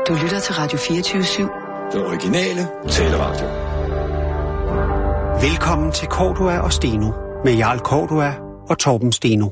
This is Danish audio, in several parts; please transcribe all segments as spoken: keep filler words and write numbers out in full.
Du lytter til Radio fireogtyve syv. Den originale taleradio. Velkommen til Cordua og Steno med Jarl Cordua og Torben Steno.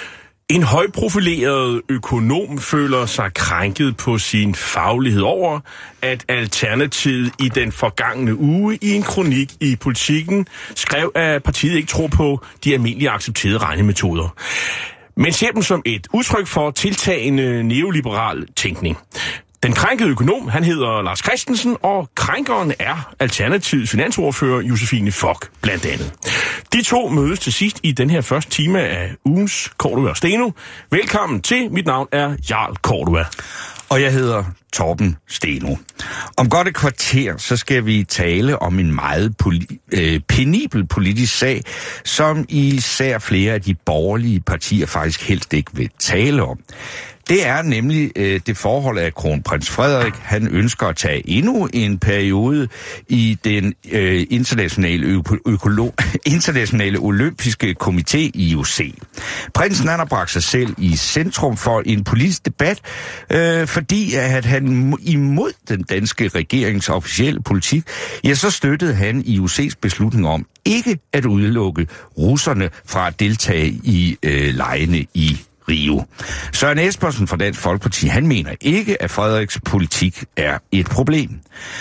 En højprofileret økonom føler sig krænket på sin faglighed over, at Alternativet i den forgangne uge i en kronik i Politiken skrev, at partiet ikke tror på de almindelige accepterede regnemetoder, men ser dem som et udtryk for tiltagende neoliberal tænkning. Den krænkede økonom, han hedder Lars Christensen, og krænkeren er Alternativets finansordfører Josefine Fock, blandt andet. De to mødes til sidst i den her første time af ugens Cordua og Steno. Velkommen til. Mit navn er Jarl Cordua. Og jeg hedder Torben Steno. Om godt et kvarter, så skal vi tale om en meget poli- øh, penibel politisk sag, som især flere af de borgerlige partier faktisk helst ikke vil tale om. Det er nemlig øh, det forhold, at kronprins Frederik, han ønsker at tage endnu en periode i den øh, internationale, øko- økolo- internationale olympiske komité I O C. Prinsen han har bragt sig selv i centrum for en politisk debat, øh, fordi at han imod den danske regerings officielle politik, ja, så støttede han I O C's beslutning om ikke at udelukke russerne fra at deltage i øh, legene i Rio. Søren Espersen fra Dansk Folkeparti, han mener ikke, at Frederiks politik er et problem.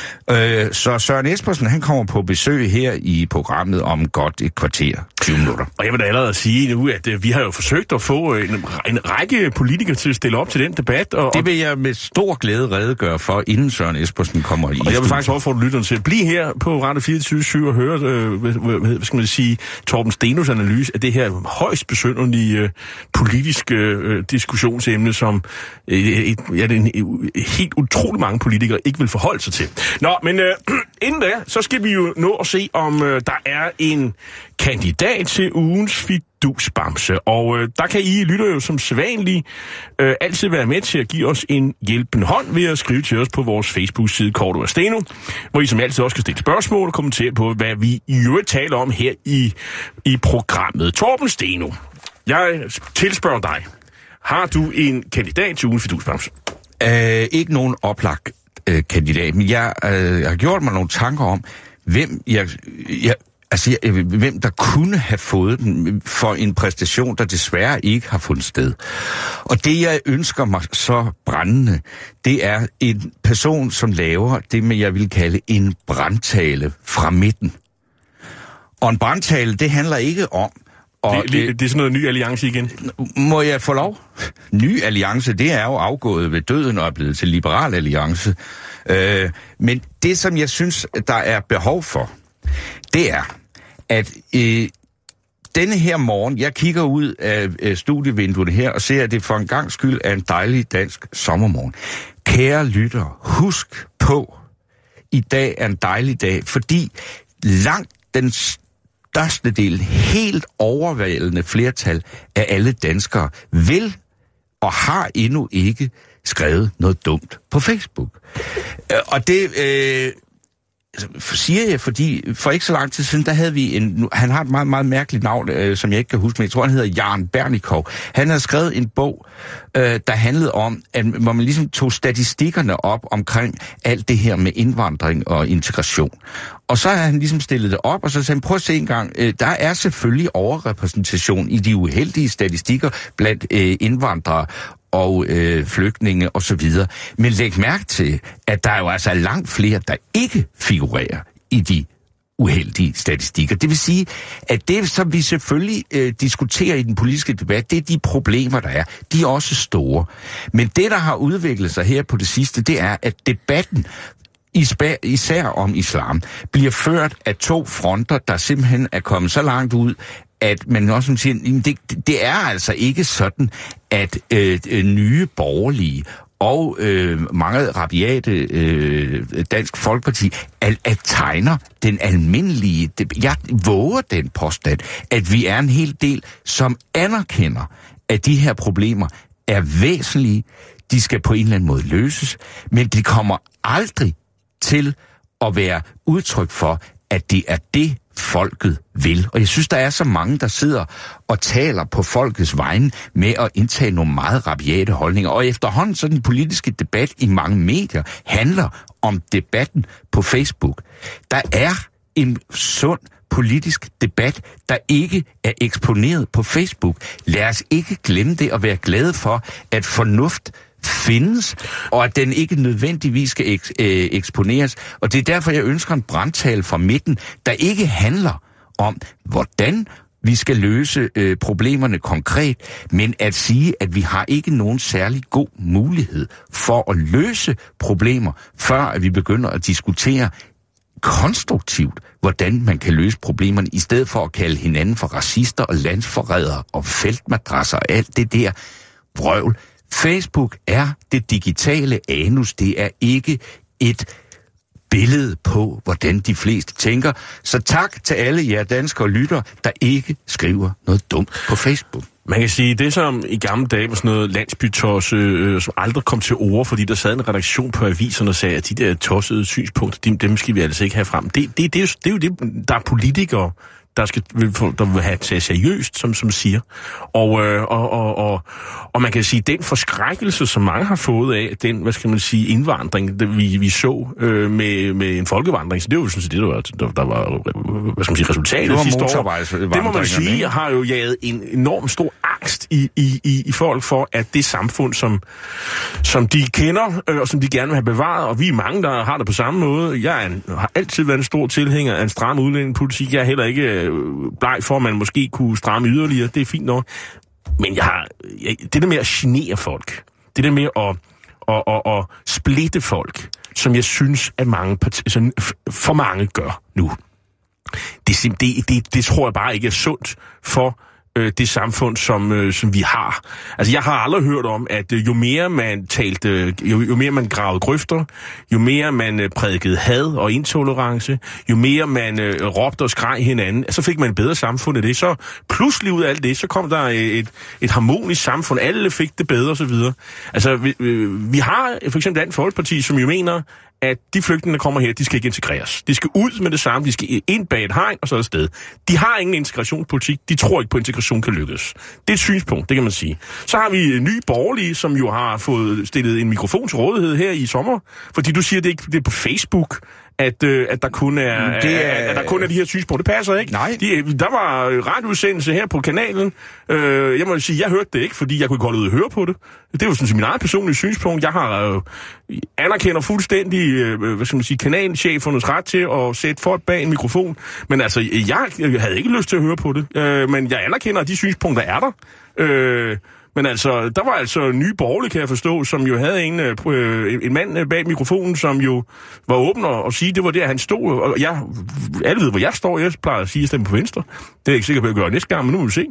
Øh, så Søren Espersen, han kommer på besøg her i programmet om godt et kvarter, tyve minutter. Og jeg vil da allerede sige nu, at øh, vi har jo forsøgt at få en, en række politikere til at stille op til den debat. Og, det vil jeg med stor glæde redegøre for, inden Søren Espersen kommer i. Og jeg vil faktisk opfordre lytterne til at blive her på Radio fireogtyve syv og høre, øh, hvad, hvad skal man sige, Torben Stenos analyse af det her højst besynderlige øh, politiske øh, diskussionsemne, som øh, et, ja, det er en, helt utrolig mange politikere ikke vil forholde sig til. Nå, men øh, inden da, så skal vi jo nå at se, om øh, der er en kandidat til ugens fidusbamse. Og øh, der kan I lytter jo som sædvanligt øh, altid være med til at give os en hjælpende hånd ved at skrive til os på vores Facebook-side Cordua og Steno, hvor I som altid også kan stille spørgsmål og kommentere på, hvad vi i øvrigt taler om her i, i programmet. Torben Steno, jeg tilspørger dig. Har du en kandidat til ugens fidusbamse? Øh, ikke nogen oplagt øh, kandidat, men jeg, øh, jeg har gjort mig nogle tanker om, hvem jeg... jeg Altså, hvem der kunne have fået den for en præstation, der desværre ikke har fundet sted. Og det, jeg ønsker mig så brændende, det er en person, som laver det, man jeg vil kalde en brandtale fra midten. Og en brandtale, det handler ikke om... Og det, det, det er sådan noget ny alliance igen? Må jeg få lov? Ny alliance, det er jo afgået ved døden og er blevet til liberal alliance. Øh, men det, som jeg synes, der er behov for, det er, at øh, denne her morgen, jeg kigger ud af øh, studievinduet her og ser, at det for en gang skyld er en dejlig dansk sommermorgen. Kære lytter, husk på, i dag er en dejlig dag, fordi langt den største del, helt overvældende flertal af alle danskere vil og har endnu ikke skrevet noget dumt på Facebook. Og det... Øh, siger jeg, fordi for ikke så lang tid siden, der havde vi en... Han har et meget, meget mærkeligt navn, øh, som jeg ikke kan huske, men jeg tror, han hedder Jan Bernikov. Han havde skrevet en bog, øh, der handlede om, at, hvor man ligesom tog statistikkerne op omkring alt det her med indvandring og integration. Og så har han ligesom stillet det op, og så sagde han, prøv at se en gang, øh, der er selvfølgelig overrepræsentation i de uheldige statistikker blandt øh, indvandrere og øh, flygtninge og så videre. Men læg mærke til, at der er jo altså langt flere, der ikke figurerer i de uheldige statistikker. Det vil sige, at det, som vi selvfølgelig øh, diskuterer i den politiske debat, det er de problemer, der er. De er også store. Men det, der har udviklet sig her på det sidste, det er, at debatten især om islam bliver ført af to fronter, der simpelthen er kommet så langt ud, at man også siger, det, det er altså ikke sådan, at øh, nye borgerlige og øh, mange rabiate øh, Dansk Folkeparti at, at tegner den almindelige... Jeg våger den påstand, at vi er en hel del, som anerkender, at de her problemer er væsentlige, de skal på en eller anden måde løses, men de kommer aldrig til at være udtryk for, at det er det, folket vil. Og jeg synes, der er så mange, der sidder og taler på folkets vegne med at indtage nogle meget rabiate holdninger. Og efterhånden så den politiske debat i mange medier handler om debatten på Facebook. Der er en sund politisk debat, der ikke er eksponeret på Facebook. Lad os ikke glemme det og være glade for, at fornuft findes, og at den ikke nødvendigvis skal eks- øh, eksponeres. Og det er derfor, jeg ønsker en brandtale fra midten, der ikke handler om, hvordan vi skal løse øh, problemerne konkret, men at sige, at vi har ikke nogen særlig god mulighed for at løse problemer, før at vi begynder at diskutere konstruktivt, hvordan man kan løse problemerne, i stedet for at kalde hinanden for racister og landsforrædere og feltmadrasser og alt det der vrøvl. Facebook er det digitale anus, det er ikke et billede på, hvordan de fleste tænker. Så tak til alle jer danskere lytter, der ikke skriver noget dumt på Facebook. Man kan sige, det som i gamle dage var sådan noget landsbytosse, øh, som aldrig kom til ord, fordi der sad en redaktion på aviserne og sagde, at de der tossede synspunkter, dem, dem skal vi altså ikke have frem. Det, det, det, er jo, det er jo det, der er politikere, der skal der vil have taget seriøst, som, som siger. Og, øh, og, og, og, og man kan sige, den forskrækkelse, som mange har fået af, den, hvad skal man sige, indvandring, det, vi, vi så øh, med, med en folkevandring, så det var jo sådan set det, der var, der, der var hvad skal man sige, resultatet sidste år. Det må man sige, har jo jaget en enorm stor angst i, i, i, i folk for, at det samfund, som, som de kender, øh, og som de gerne vil have bevaret, og vi er mange, der har det på samme måde. Jeg er en, har altid været en stor tilhænger af en stram udlændingepolitik. Jeg er heller ikke bleg for, at man måske kunne stramme yderligere. Det er fint nok. Men jeg har, jeg, det der med at genere folk, det der med at, at, at, at splitte folk, som jeg synes, at mange part- altså, for mange gør nu, det, det, det, det tror jeg bare ikke er sundt for øh, det samfund, som, øh, som vi har. Altså, jeg har aldrig hørt om, at øh, jo mere man talte, jo, jo mere man gravede grøfter, jo mere man øh, prædikede had og intolerance, jo mere man øh, råbte og skreg hinanden, så fik man et bedre samfund af det. Så pludselig ud af alt det, så kom der et, et harmonisk samfund. Alle fik det bedre, og så videre. Altså, vi, øh, vi har for eksempel Dansk Folkeparti, som jo mener, at de flygtninge, der kommer her, de skal ikke integreres. De skal ud med det samme, de skal ind bag et hegn, og så er det sted. De har ingen integrationspolitik, de tror ikke på, at integration kan lykkes. Det er et synspunkt, det kan man sige. Så har vi Nye Borgerlige, som jo har fået stillet en mikrofon til rådighed her i sommer, fordi du siger, det ikke det er på Facebook, at, øh, at, der kun er, det er, at der kun er de her synspunkter. Det passer ikke. Nej. De, der var radioudsendelse her på kanalen. Øh, jeg må sige, jeg hørte det ikke, fordi jeg kunne ikke holde ud at høre på det. Det er jo sådan min eget personlige synspunkt. Jeg har øh, anerkender fuldstændig øh, hvad skal man sige, kanalchefernes ret til at sætte folk bag en mikrofon. Men altså, jeg, jeg havde ikke lyst til at høre på det. Øh, men jeg anerkender, at de synspunkter er der. Øh, Men altså, der var altså Nye Borgerlige, kan jeg forstå, som jo havde en, øh, en mand bag mikrofonen, som jo var åben og, og sige, det var der, han stod. Og jeg, alle ved, hvor jeg står. Jeg plejer at sige, at jeg stemmer på Venstre. Det er jeg ikke sikker på at gøre næste gang, men nu må vi se.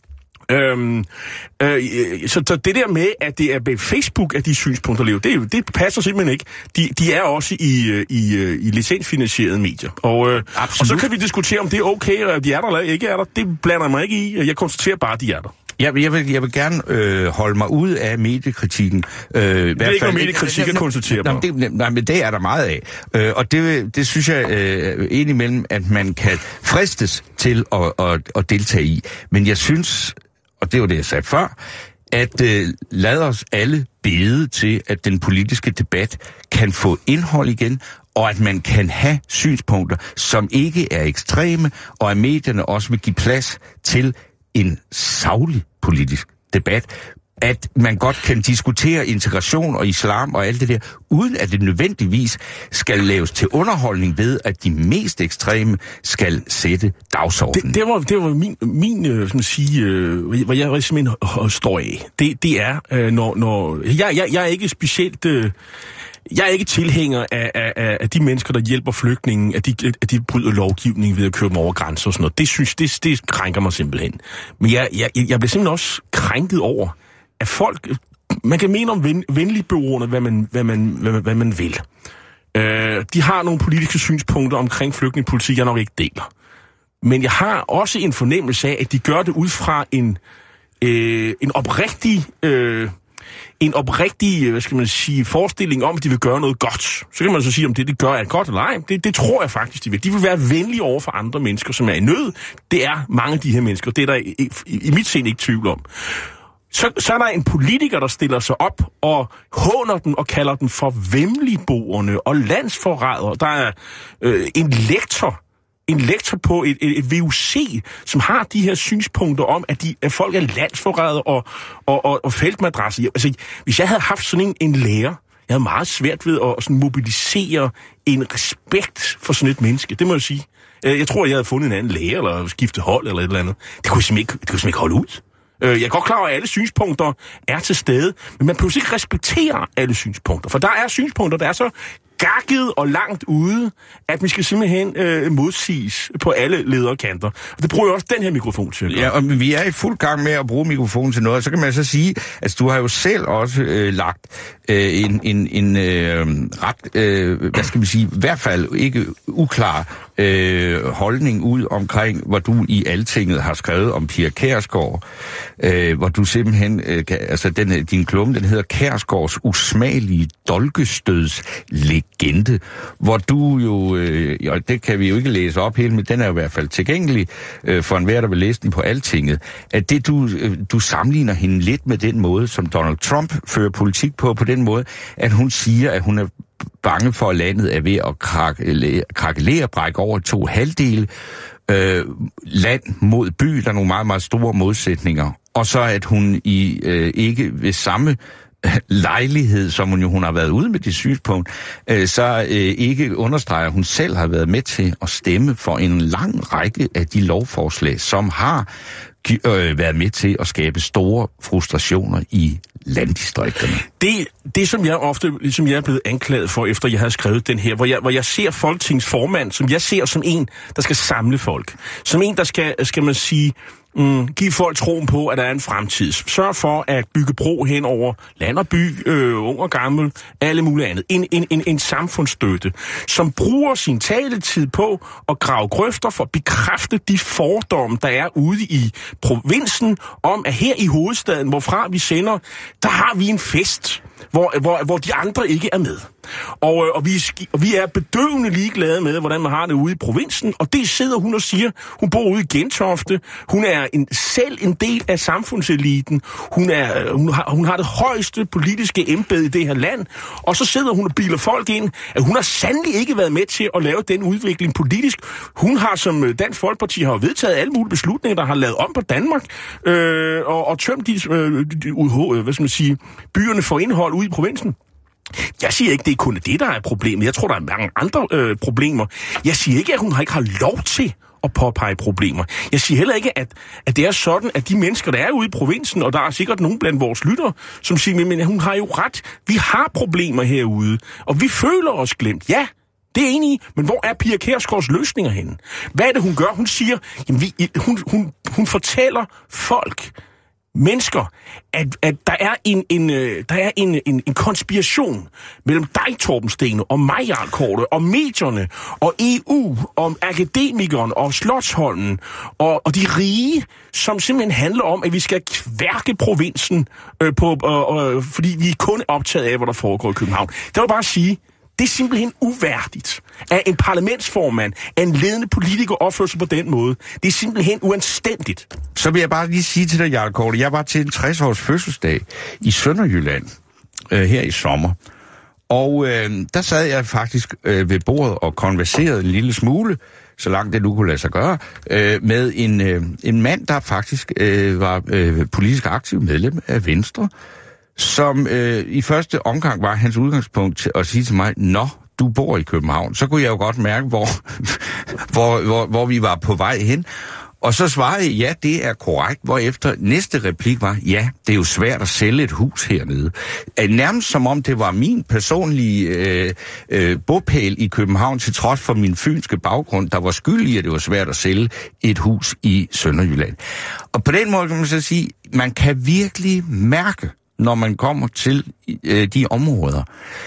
Øhm, øh, så, så det der med, at det er på Facebook, at de synspunkter lever, det, det passer simpelthen ikke. De, de er også i, i, i licensfinansierede medier. Og, øh, og så kan vi diskutere, om det er okay, og de er der eller ikke er der. Det blander mig ikke i. Jeg konstaterer bare, at de er der. Jeg vil, jeg vil, jeg vil gerne øh, holde mig ud af mediekritikken. Øh, det er ikke noget mediekritik at konstatere på. Nej, nej, men det er der meget af. Øh, og det, det synes jeg øh, indimellem, at man kan fristes til at, at, at deltage i. Men jeg synes, og det var det, jeg sagde før, at øh, lad os alle bede til, at den politiske debat kan få indhold igen, og at man kan have synspunkter, som ikke er ekstreme, og at medierne også vil give plads til en saglig politisk debat, at man godt kan diskutere integration og islam og alt det der, uden at det nødvendigvis skal laves til underholdning ved, at de mest ekstreme skal sætte dagsordenen. Det, det var, det var min, min sådan at sige, øh, hvad jeg simpelthen står af. Det, det er, øh, når, når jeg, jeg, jeg er ikke specielt... Øh, Jeg er ikke tilhænger af, af, af de mennesker, der hjælper flygtningen, at de, at de bryder lovgivningen ved at køre dem over grænser og sådan noget. Det synes det, det krænker mig simpelthen. Men jeg, jeg, jeg bliver simpelthen også krænket over, at folk... Man kan mene om ven, venligbeordene, hvad man, hvad, man, hvad, hvad man vil. Øh, de har nogle politiske synspunkter omkring flygtningepolitik, jeg nok ikke deler. Men jeg har også en fornemmelse af, at de gør det ud fra en, øh, en oprigtig... Øh, en oprigtig, hvad skal man sige, forestilling om, at de vil gøre noget godt. Så kan man så sige, om det, de gør, er godt eller ej. Det, det tror jeg faktisk, de vil. De vil være venlige over for andre mennesker, som er i nød. Det er mange af de her mennesker. Det er der i, i, i mit sind ikke tvivl om. Så, så er der en politiker, der stiller sig op og håner den og kalder den for væmmeligboerne og landsforrædere. Der er øh, en lektor, en lektor på et, et, et V U C, som har de her synspunkter om, at, de, at folk er landsforrædere og, og, og, og feltmadrasser. Altså, hvis jeg havde haft sådan en, en lærer, jeg havde meget svært ved at sådan mobilisere en respekt for sådan et menneske. Det må jeg sige. Jeg tror, jeg havde fundet en anden lærer, eller skiftet hold, eller et eller andet. Det kunne jeg simpelthen ikke, det kunne jeg simpelthen ikke holde ud. Jeg er godt klar over, at alle synspunkter er til stede, men man behøver ikke respektere alle synspunkter. For der er synspunkter, der er så gakket og langt ude, at vi skal simpelthen øh, modsiges på alle lederkanter. Og det bruger jeg også den her mikrofon til. Ja, og vi er i fuld gang med at bruge mikrofonen til noget. Så kan man så sige, at du har jo selv også øh, lagt øh, en, en, en øh, ret, øh, hvad skal vi sige, i hvert fald ikke uklar øh, holdning ud omkring, hvor du i Altinget har skrevet om Pia Kjærsgaard, øh, hvor du simpelthen, øh, altså den, din klumme, den hedder Kjærsgaards usmagelige dolkestødslegende, hvor du jo, øh, ja, det kan vi jo ikke læse op helt, men den er jo i hvert fald tilgængelig øh, for enhver, der vil læse den på Altinget, at det du, øh, du sammenligner hende lidt med den måde, som Donald Trump fører politik på, på den måde, at hun siger, at hun er bange for, at landet er ved at krakelere, krakelere brække over to halvdele, øh, land mod by, der er nogle meget, meget store modsætninger, og så at hun i øh, ikke ved samme lejlighed, som hun jo hun har været ude med det synspunkt, øh, så øh, ikke understreger, at hun selv har været med til at stemme for en lang række af de lovforslag, som har øh, været med til at skabe store frustrationer i landdistrikterne. Det, det som jeg ofte, ligesom jeg er blevet anklaget for, efter jeg har skrevet den her, hvor jeg, hvor jeg ser folketingsformand, som jeg ser som en, der skal samle folk. Som en, der skal, skal man sige, Mm, give folk troen på, at der er en fremtid. Sørg for at bygge bro hen over land og by, øh, ung og gammel, alle mulige andet. En, en, en, en samfundsstøtte, som bruger sin taletid på at grave grøfter for at bekræfte de fordomme, der er ude i provinsen, om at her i hovedstaden, hvorfra vi sender, der har vi en fest, hvor, hvor, hvor de andre ikke er med. Og, og, vi, og vi er bedøvende ligeglade med, hvordan man har det ude i provinsen, og det sidder hun og siger. Hun bor ude i Gentofte. Hun er en, selv en del af samfundseliten. Hun, er, hun, har, hun har det højeste politiske embede i det her land, og så sidder hun og biler folk ind, at hun har sandelig ikke været med til at lave den udvikling politisk. Hun har, som Dansk Folkeparti har vedtaget alle mulige beslutninger, der har lavet om på Danmark, øh, og, og tømt de, øh, de uh, hvad skal man sige, byerne for indhold ude i provinsen. Jeg siger ikke, det er kun det, der er problemet. Jeg tror, der er mange andre øh, problemer. Jeg siger ikke, at hun ikke har lov til at påpege problemer. Jeg siger heller ikke, at, at det er sådan, at de mennesker, der er ude i provinsen, og der er sikkert nogen blandt vores lyttere, som siger, men hun har jo ret. Vi har problemer herude, og vi føler os glemt. Ja, det er enig, men hvor er Pia Kjærsgaards løsninger henne? Hvad er det, hun gør? Hun siger, jamen, vi, hun, hun, hun fortæller folk, mennesker, at, at der er en, en, der er en, en, en konspiration mellem dig, Torben Steno, og mig, Jarl Korte, og medierne, og E U, og akademikeren, og Slotsholmen, og, og de rige, som simpelthen handler om, at vi skal kværke provinsen, øh, på, øh, øh, fordi vi er kun optaget af, hvad der foregår i København. Det vil bare sige, det er simpelthen uværdigt, at en parlamentsformand, at en ledende politiker opfører sig på den måde. Det er simpelthen uanstændigt. Så vil jeg bare lige sige til dig, Jarl Korte, jeg var til en tres-års fødselsdag i Sønderjylland øh, her i sommer. Og øh, der sad jeg faktisk øh, ved bordet og konverserede en lille smule, så langt det nu kunne lade sig gøre, øh, med en, øh, en mand, der faktisk øh, var øh, politisk aktiv medlem af Venstre, som øh, i første omgang var hans udgangspunkt til at sige til mig, nå, du bor i København. Så kunne jeg jo godt mærke, hvor, hvor, hvor, hvor vi var på vej hen. Og så svarede jeg, ja, det er korrekt, hvorefter næste replik var, ja, det er jo svært at sælge et hus hernede. Nærmest som om det var min personlige øh, øh, bopæl i København, til trods for min fynske baggrund, der var skyld i, at det var svært at sælge et hus i Sønderjylland. Og på den måde kan man så sige, man kan virkelig mærke, når man kommer til øh, de områder,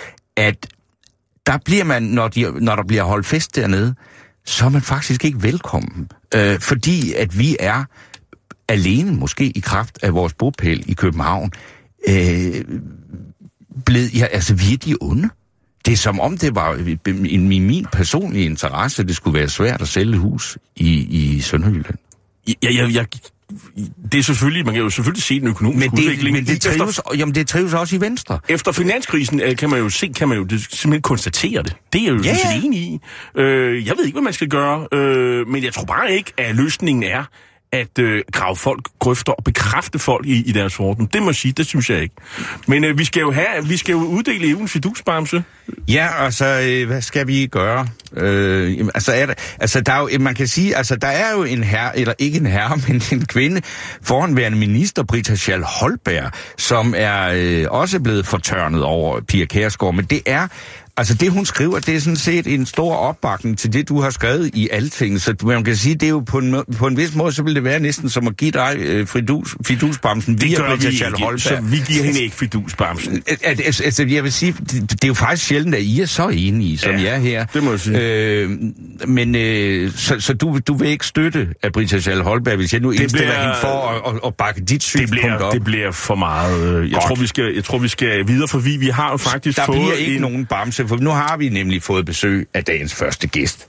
at der bliver man, når, de, når der bliver holdt fest dernede, så er man faktisk ikke velkommen. Øh, fordi at vi er alene, måske i kraft af vores bopæl i København, øh, blevet, ja, altså vi er de onde. Det er som om det var i min personlige interesse, det skulle være svært at sælge hus i, i Sønderjylland. Ja, ja, ja, det er selvfølgelig, man kan jo selvfølgelig se den økonomiske men det, udvikling. Men det trives, efter, jamen det trives også i Venstre. Efter finanskrisen kan man jo se, kan man jo simpelthen konstatere det. Det er jeg jo ja, sådan set enig i. Øh, jeg ved ikke, hvad man skal gøre, øh, men jeg tror bare ikke, at løsningen er at øh, grave folk grøfter og bekræfte folk i, i deres fororden. Det må jeg sige, det synes jeg ikke. Men øh, vi skal jo have, vi skal jo uddele E U'ens fidusbamse. Ja, altså, øh, hvad skal vi gøre? Øh, altså, er der, altså, der er jo, man kan sige, altså, der er jo en herre, eller ikke en herre, men en kvinde, foranværende minister, Britta Schall Holberg, som er øh, også blevet fortørnet over Pia Kjærsgaard, men det er altså det, hun skriver, det er sådan set en stor opbakning til det, du har skrevet i Alting. Så man kan sige, det er jo på en, på en vis måde, så vil det være næsten som at give dig øh, fidus, fidusbamsen via Britta Schall Holberg. Så vi giver hende ikke fidusbamsen. Altså, altså, jeg vil sige, det, det er jo faktisk sjældent, at I er så enige, som ja, jeg er her. Det må jeg sige. Øh, men øh, så, så du, du vil ikke støtte af Britta Schall Holberg, hvis jeg nu indstiller bliver, hende for at, at, at bakke dit synspunkt op? Det bliver for meget. Jeg tror, vi skal, jeg tror, vi skal videre, for vi, vi har jo faktisk der fået... Der bliver ikke en... nogen bamse, for nu har vi nemlig fået besøg af dagens første gæst.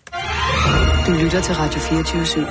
Du lytter til Radio fireogtyve syv.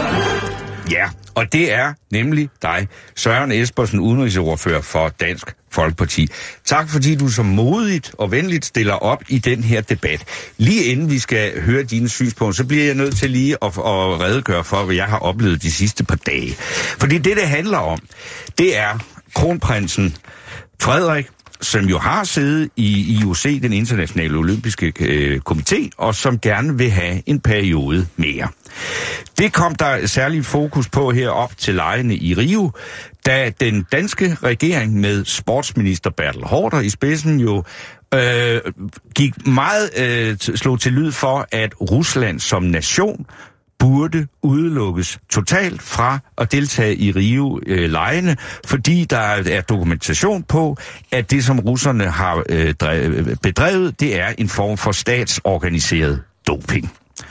Ja, og det er nemlig dig, Søren Espersen, udenrigsordfører for Dansk Folkeparti. Tak fordi du så modigt og venligt stiller op i den her debat. Lige inden vi skal høre dine synspunkter, så bliver jeg nødt til lige at, at redegøre for, hvad jeg har oplevet de sidste par dage. Fordi det, det handler om, det er kronprinsen Frederik, som jo har siddet i I O C, den internationale olympiske øh, komité, og som gerne vil have en periode mere. Det kom der særlig fokus på her op til legene i Rio, da den danske regering med sportsminister Bertel Haarder i spidsen jo øh, gik meget øh, slog til lyd for, at Rusland som nation burde udelukkes totalt fra at deltage i Rio-legene, fordi der er dokumentation på, at det, som russerne har øh, bedrevet, det er en form for statsorganiseret doping.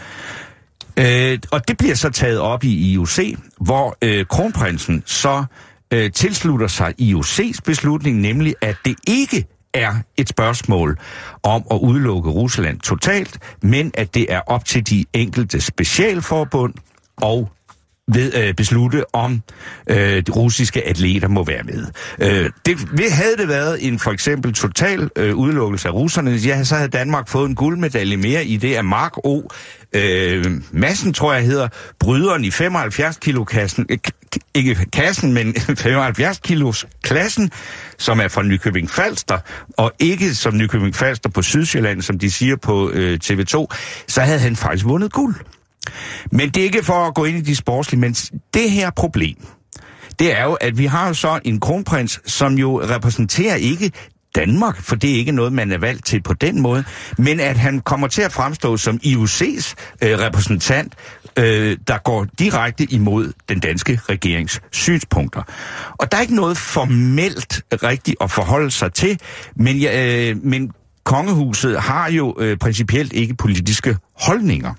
Øh, og det bliver så taget op i I O C, hvor øh, kronprinsen så øh, tilslutter sig I O C's beslutning, nemlig at det ikke er et spørgsmål om at udelukke Rusland totalt, men at det er op til de enkelte specialforbund og ved øh, beslutte, om øh, de russiske atleter må være med. Øh, det, havde det været en for eksempel total øh, udelukkelse af russerne, ja, så havde Danmark fået en guldmedalje mere i det af Mark O. Øh, Madsen, tror jeg hedder, bryderen i femoghalvfjerds kilo kassen, øh, ikke kassen, men femoghalvfjerds kilos klassen, som er fra Nykøbing Falster, og ikke som Nykøbing Falster på Sydsjælland, som de siger på øh, T V to, så havde han faktisk vundet guld. Men det er ikke for at gå ind i de sportslige, men det her problem, det er jo, at vi har jo så en kronprins, som jo repræsenterer ikke Danmark, for det er ikke noget, man er valgt til på den måde, men at han kommer til at fremstå som I O C's øh, repræsentant, øh, der går direkte imod den danske regerings synspunkter. Og der er ikke noget formelt rigtigt at forholde sig til, men, øh, men kongehuset har jo øh, principielt ikke politiske holdninger.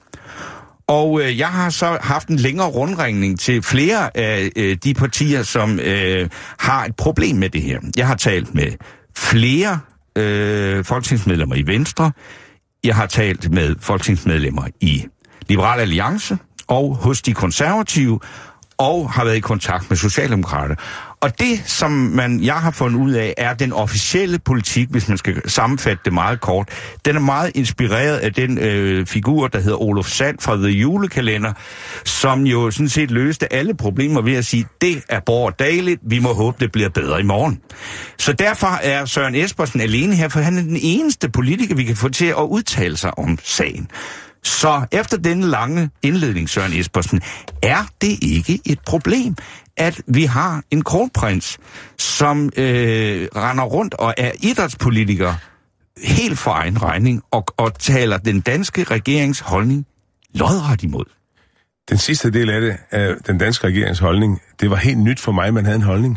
Og øh, jeg har så haft en længere rundringning til flere af øh, de partier, som øh, har et problem med det her. Jeg har talt med flere øh, folketingsmedlemmer i Venstre. Jeg har talt med folketingsmedlemmer i Liberal Alliance og hos de konservative, og har været i kontakt med Socialdemokrater. Og det, som man, jeg har fundet ud af, er den officielle politik, hvis man skal sammenfatte det meget kort. Den er meget inspireret af den øh, figur, der hedder Olof Sand fra The Julekalender, som jo sådan set løste alle problemer ved at sige, det er borgerdageligt, vi må håbe, det bliver bedre i morgen. Så derfor er Søren Espersen alene her, for han er den eneste politiker, vi kan få til at udtale sig om sagen. Så efter denne lange indledning, Søren Espersen, er det ikke et problem, at vi har en kronprins, som øh, render rundt og er idrætspolitiker helt for egen regning og, og taler den danske regerings holdning lodret imod? Den sidste del af det, af den danske regerings holdning, det var helt nyt for mig, man havde en holdning.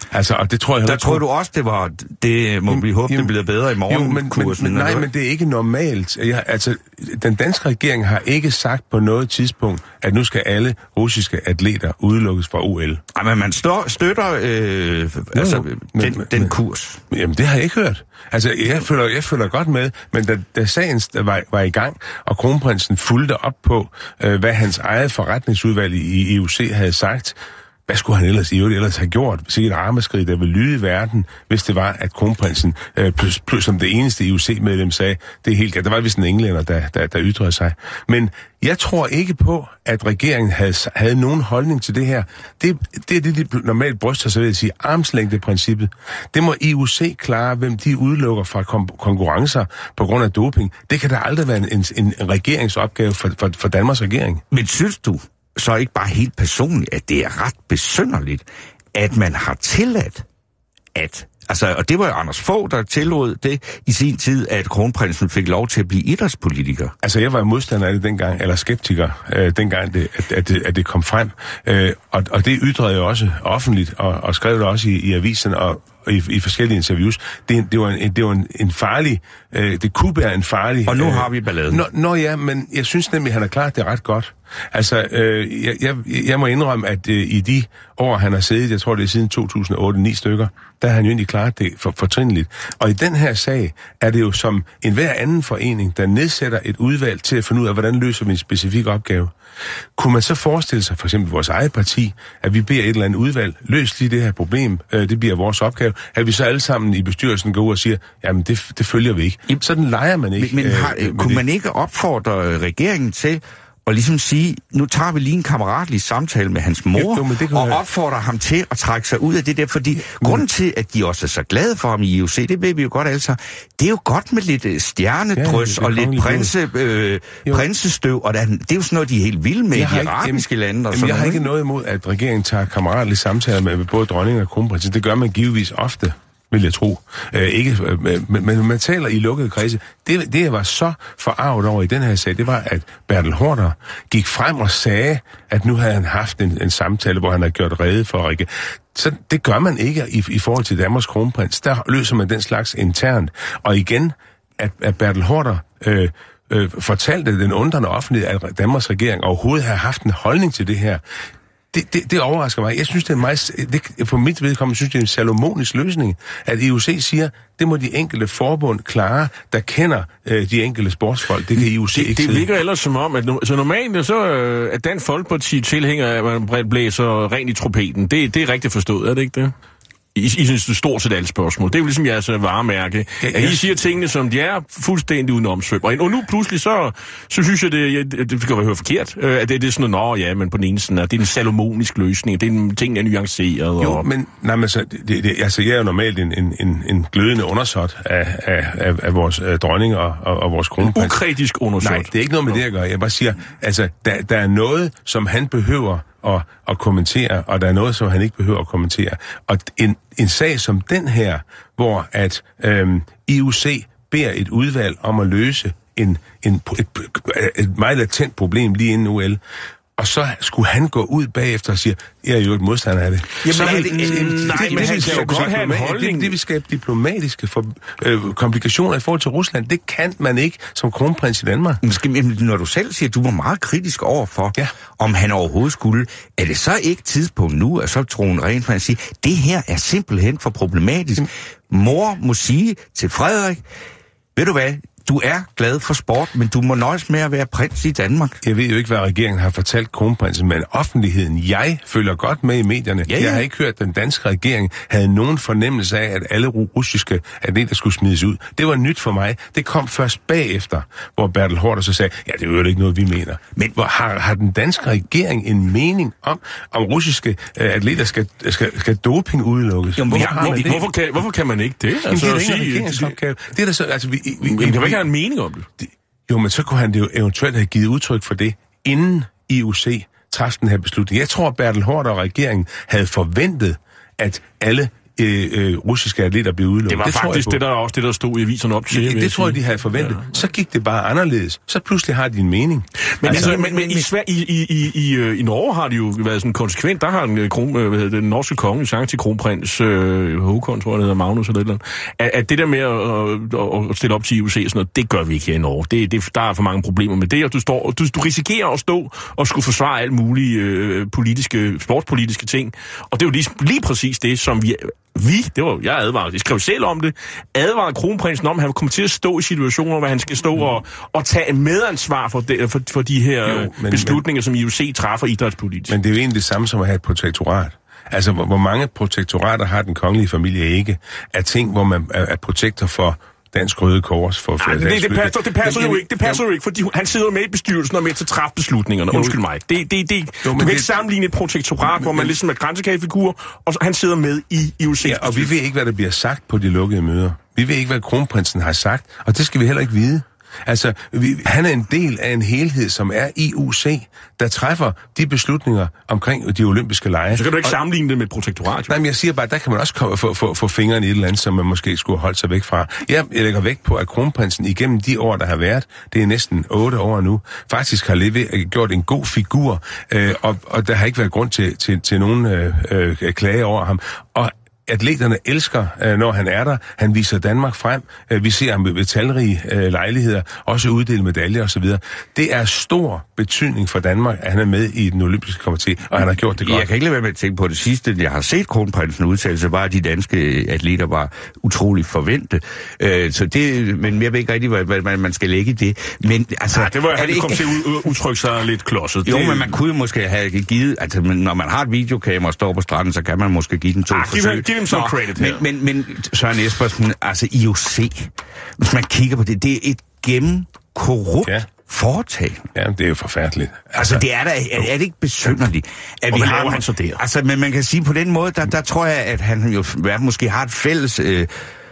Altså, og det tror jeg... Der tror du også, det var... Det må vi håbe, det bliver bedre i morgen. Jo, men, men, men, nej, men det er ikke normalt. Jeg, altså, den danske regering har ikke sagt på noget tidspunkt, at nu skal alle russiske atleter udelukkes fra O L. Ej, men man stør, støtter øh, altså, jo, men, den, men, den men, kurs. Jamen, det har jeg ikke hørt. Altså, jeg føler, jeg føler godt med, men da, da sagen var, var i gang, og kronprinsen fulgte op på, øh, hvad hans eget forretningsudvalg i E U C havde sagt, hvad skulle han ellers i øvrigt ellers have gjort, hvis ikke et ramaskrig, der ville lyde i verden, hvis det var, at kronprinsen øh, plus, plus som det eneste E U C-medlem sagde, det er helt galt. Der var vist en englænder, der, der, der ytrede sig. Men jeg tror ikke på, at regeringen havde, havde nogen holdning til det her. Det, det er det, de normalt bryster sig ved at sige, armslængdeprincippet. Det må E U C klare, hvem de udelukker fra kom- konkurrencer på grund af doping. Det kan da aldrig være en, en, en regeringsopgave for, for, for Danmarks regering. Men synes du så ikke bare helt personligt, at det er ret besynderligt, at man har tilladt, at... Altså, og det var jo Anders Fogh, der tillod det i sin tid, at kronprinsen fik lov til at blive idrætspolitiker. Altså, jeg var modstander af det dengang, eller skeptiker, øh, dengang, det, at, at, det, at det kom frem. Øh, og, og det ytrede jeg også offentligt, og, og skrev det også i, i avisen, og i, i forskellige interviews. Det, det var, en, det var en, en farlig... Øh, det kunne være en farlig... Og nu øh, har vi balladen. Nå, nå ja, men jeg synes nemlig, at han har klaret det ret godt. Altså, øh, jeg, jeg, jeg må indrømme, at øh, i de år, han har siddet, jeg tror det er siden to tusind og otte, ni stykker, der har han jo egentlig klaret det for, fortrindeligt. Og i den her sag er det jo som enhver anden forening, der nedsætter et udvalg til at finde ud af, hvordan løser vi en specifik opgave. Kunne man så forestille sig, for eksempel vores eget parti, at vi beder et eller andet udvalg, løs lige det her problem, øh, det bliver vores opgave, at vi så alle sammen i bestyrelsen går ud og siger, jamen det, det følger vi ikke. Sådan leger man ikke. Men, men har, øh, kunne det. man ikke opfordre regeringen til og ligesom sige, nu tager vi lige en kammeratlig samtale med hans mor, jo, jo, og opfordrer ham til at trække sig ud af det der, fordi mm. grunden til, at de også er så glade for ham i E U C, det ved vi jo godt alle sammen, det er jo godt med lidt stjernedrys ja, og lidt prinse, øh, prinsestøv, og det er jo sådan noget, de er helt vilde med i de arabiske lande. Og sådan jeg har ikke noget imod, at regeringen tager kammeratlige samtaler med både dronningen og kronprinsen. Det gør man givetvis ofte, vil jeg tro. Øh, ikke, men, men man taler i lukkede kredse. Det, det, jeg var så forarvet over i den her sag, det var, at Bertel Haarder gik frem og sagde, at nu havde han haft en, en samtale, hvor han havde gjort rede for Rikke. Så det gør man ikke i, i forhold til Danmarks kronprins. Der løser man den slags internt. Og igen, at, at Bertel Haarder øh, øh, fortalte den undrende offentlighed, at Danmarks regering overhovedet havde haft en holdning til det her. Det, det, det overrasker mig. Jeg synes, det er meget, det, for mit vedkommende synes, det er en salomonisk løsning, at E U C siger, det må de enkelte forbund klare, der kender øh, de enkelte sportsfolk. Det kan E U C det, ikke. Det virker ellers som om, at no, så normalt så øh, at Dansk Folkeparti tilhænger, at man blæser rent i trompeten. Det, det er rigtigt forstået, er det ikke det? I, I synes, det er stort set alle spørgsmål. Det er jo ligesom jeres varemærke. Ja, ja. At I siger tingene, som de er, fuldstændig uden omsvøb. Og, og nu pludselig, så, så synes jeg, det, det, det kan være forkert, at det, det er sådan noget, nå ja, men på den ene side, det er en salomonisk løsning, det er en ting, der er nuanceret. Og... Jo, men nej, men så, det, det, altså, jeg er jo normalt en, en, en, en glødende undersåt af, af, af, af vores øh, dronning og, og, og vores kronprins. Ukritisk undersåt. Nej, det er ikke noget med det at gøre. Jeg bare siger, altså, der, der er noget, som han behøver at, at kommentere, og der er noget, som han ikke behøver at kommentere. Og en, en sag som den her, hvor at øhm, E U C beder et udvalg om at løse en, en, et, et meget latent problem lige inden O L, og så skulle han gå ud bagefter og sige, jeg er jo et modstander af det. Jamen, så, er det, det, det, nej, det, men han kan jo godt have en holdning. Det, det vil skabe diplomatiske for, øh, komplikationer i forhold til Rusland. Det kan man ikke som kronprins i Danmark. Men når du selv siger, at du var meget kritisk over for, ja. om han overhovedet skulle, er det så ikke tidspunkt nu, at så troen rent for at sige, det her er simpelthen for problematisk. Mor må sige til Frederik, ved du hvad, du er glad for sport, men du må nøjes med at være prins i Danmark. Jeg ved jo ikke, hvad regeringen har fortalt kronprinsen, men offentligheden, jeg følger godt med i medierne. Ja, ja. Jeg har ikke hørt, at den danske regering havde nogen fornemmelse af, at alle russiske atleter skulle smides ud. Det var nyt for mig. Det kom først bagefter, hvor Bertel Haarder så sagde, ja, det er jo ikke noget, vi mener. Men hvor har, har den danske regering en mening om, om russiske øh, atleter skal, skal, skal doping udelukkes? Jamen, hvorfor, har man det? Hvorfor, kan, hvorfor kan man ikke det? Altså, Jamen, det er ikke en regeringsopgave. Det er der så, altså, vi, vi, vi, vi, have en mening om det. det. Jo, men så kunne han det jo eventuelt have givet udtryk for det, inden E U C træffede den her beslutning. Jeg tror, at Bertel Haarder og regeringen havde forventet, at alle øh, øh, russiske atleter blive udelukket. Det var det faktisk det, der også det, der stod i aviserne op til. Det, det tror jeg, de havde forventet. Ja. Så gik det bare anderledes. Så pludselig har de en mening. Men, altså, altså, men, men i, Sver- i, i, i, i, i Norge har det jo været sådan konsekvent. Der har den, kron, hvad hedder, den norske konge sagt til kronprins øh, Håkon, tror jeg, hedder Magnus eller et eller andet, at, at det der med at, at stille op til I O C, sådan noget, det gør vi ikke her i Norge. Det, det, der er for mange problemer med det, og du, står, du, du risikerer at stå og skulle forsvare alle mulige øh, politiske, sportspolitiske ting. Og det er jo lige, lige præcis det, som vi... Vi, det var, jeg advarede, jeg skrev selv om det, advarede kronprinsen om, at han kommer til at stå i situationer, hvor han skal stå og, og tage medansvar for, de, for, for de her jo, men, beslutninger, men, som I O C træffer idrætspolitisk. Men det er jo egentlig det samme som at have et protektorat. Altså, hvor, hvor mange protektorater har den kongelige familie ikke af ting, hvor man er, er protektor for Dansk Røde Kors for... for Ej, det, det passer, det passer jo ikke, det passer jo ikke, fordi han sidder med i bestyrelsen og med til at træffe beslutningerne. Jo. Undskyld mig. Det, det, det, jo, du kan det, ikke sammenligne et protektorat, men, hvor man ligesom er grænsekagefigur, og han sidder med i I O C. Ja, og vi ved ikke, hvad der bliver sagt på de lukkede møder. Vi ved ikke, hvad kronprinsen har sagt, og det skal vi heller ikke vide. Altså, vi, han er en del af en helhed, som er I O C, der træffer de beslutninger omkring de olympiske lege. Så kan du ikke og, sammenligne det med et protektorat? Nej, men jeg siger bare, der kan man også komme, få, få, få fingrene i et eller andet, som man måske skulle holde sig væk fra. Jeg, jeg lægger vægt på, at kronprinsen igennem de år, der har været, det er næsten otte år nu, faktisk har levet, gjort en god figur, øh, og, og der har ikke været grund til, til, til nogen øh, øh, klage over ham. Og atleterne elsker, øh, når han er der. Han viser Danmark frem. Øh, vi ser ham ved talrige øh, lejligheder, også uddele medaljer osv. Det er stor betydning for Danmark, at han er med i den olympiske komité, og han har gjort det godt. Jeg kan ikke lade være med at tænke på det sidste. Jeg har set kronprinsen udtalelse, var, at de danske atleter var utrolig forvente. Øh, så det, men jeg ved ikke rigtig, hvad, hvad man skal lægge i det. Men altså, ja, det var, han det kom ikke... til at udtrykke sig lidt klodset. Jo, det... men man kunne måske have givet, altså når man har et videokamera og står på stranden, så kan man måske give den to ah, forsøg. Giv dem så credit her. Men, men, men Søren Espersen, altså I O C, hvis man kigger på det, det er et gennemkorrupt ja. foretagende. Ja, det er jo forfærdeligt. Altså, altså det er da, er, er det ikke besynderligt, at og vi hvad har... laver han så der? Altså, men man kan sige på den måde, der, der tror jeg, at han jo måske har et fælles... Øh,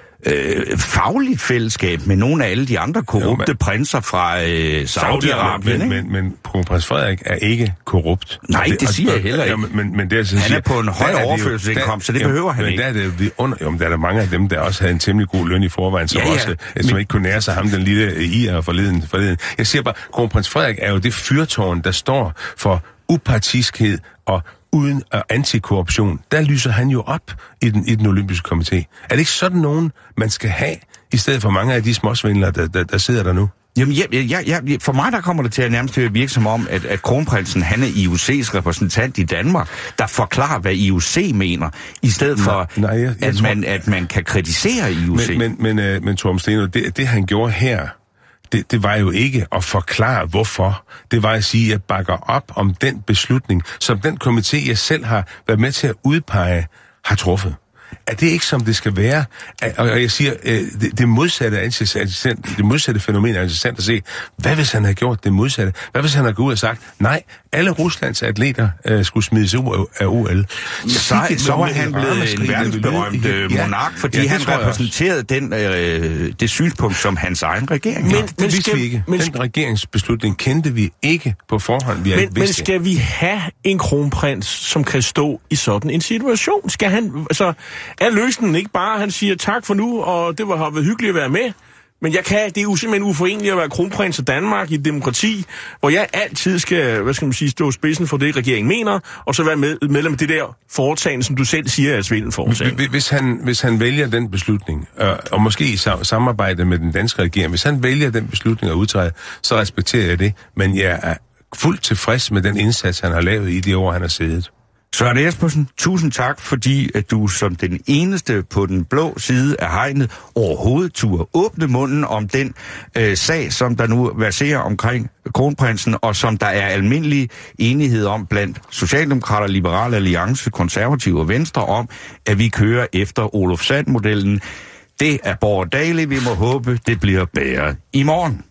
Øh, fagligt fællesskab med nogle af alle de andre korrupte jo, men, prinser fra øh, Saudi-Arabien. Men, men, men kronprins Frederik er ikke korrupt. Nej, det, det siger jeg heller ikke. Ja, men, men det er, så han siger, er på en høj overførselsindkomst, så det jamen, behøver han men ikke. Der er det under, jo, men der er der mange af dem, der også havde en temmelig god løn i forvejen, som, ja, ja, også, men, som ikke kunne nære sig ham, den lille I R forleden, forleden. Jeg siger bare, kronprins Frederik er jo det fyrtårn, der står for upartiskhed og uden uh, antikorruption. Der lyser han jo op i den, i den olympiske komité. Er det ikke sådan nogen, man skal have, i stedet for mange af de småsvindlere, der, der, der sidder der nu? Jamen, ja, ja, ja, for mig der kommer det til at nærmest til at virke som om, at, at kronprinsen, han er I O C's repræsentant i Danmark, der forklarer, hvad I O C mener, i stedet for, nej, nej, jeg, jeg at, tror, man, at man kan kritisere I O C. Men, men, men, uh, men Torben Steno, det, det han gjorde her, Det, det var jo ikke at forklare, hvorfor. Det var at sige, at jeg bakker op om den beslutning, som den komité, jeg selv har været med til at udpege, har truffet. Er det ikke, som det skal være? Og jeg siger, det, det modsatte er interessant, det modsatte fænomen er interessant at se. Hvad hvis han havde gjort det modsatte? Hvad hvis han havde gået ud og sagt, nej, alle Ruslands atleter uh, skulle smides ud af O L? Så, så var han blevet en verdensberømt ja, monark, fordi ja, han repræsenterede den, øh, det synspunkt, som hans egen regering men, har. Men det vidste vi ikke. Men, den regeringsbeslutning kendte vi ikke på forhånd. Vi men, men skal vi have en kronprins, som kan stå i sådan en situation? Skal han... Altså, er løsningen ikke bare, han siger tak for nu, og det var, har været hyggeligt at være med, men jeg kan, det er jo simpelthen uforeneligt at være kronprins af Danmark i et demokrati, hvor jeg altid skal, hvad skal man sige, stå spidsen for det, regeringen mener, og så være med, medlem af det der foretagende, som du selv siger er svindel foretagende. Hvis han, hvis han vælger den beslutning, øh, og måske i samarbejde med den danske regering, hvis han vælger den beslutning at udtræde, så respekterer jeg det, men jeg er fuldt tilfreds med den indsats, han har lavet i de år, han har siddet. Søren Espersen, tusind tak, fordi at du som den eneste på den blå side af hegnet overhovedet turde åbne munden om den øh, sag, som der nu verserer omkring kronprinsen, og som der er almindelig enighed om blandt Socialdemokrater, Liberale Alliance, Konservative og Venstre om, at vi kører efter Olof Sand-modellen. Det er borgerdageligt, vi må håbe, det bliver bedre i morgen.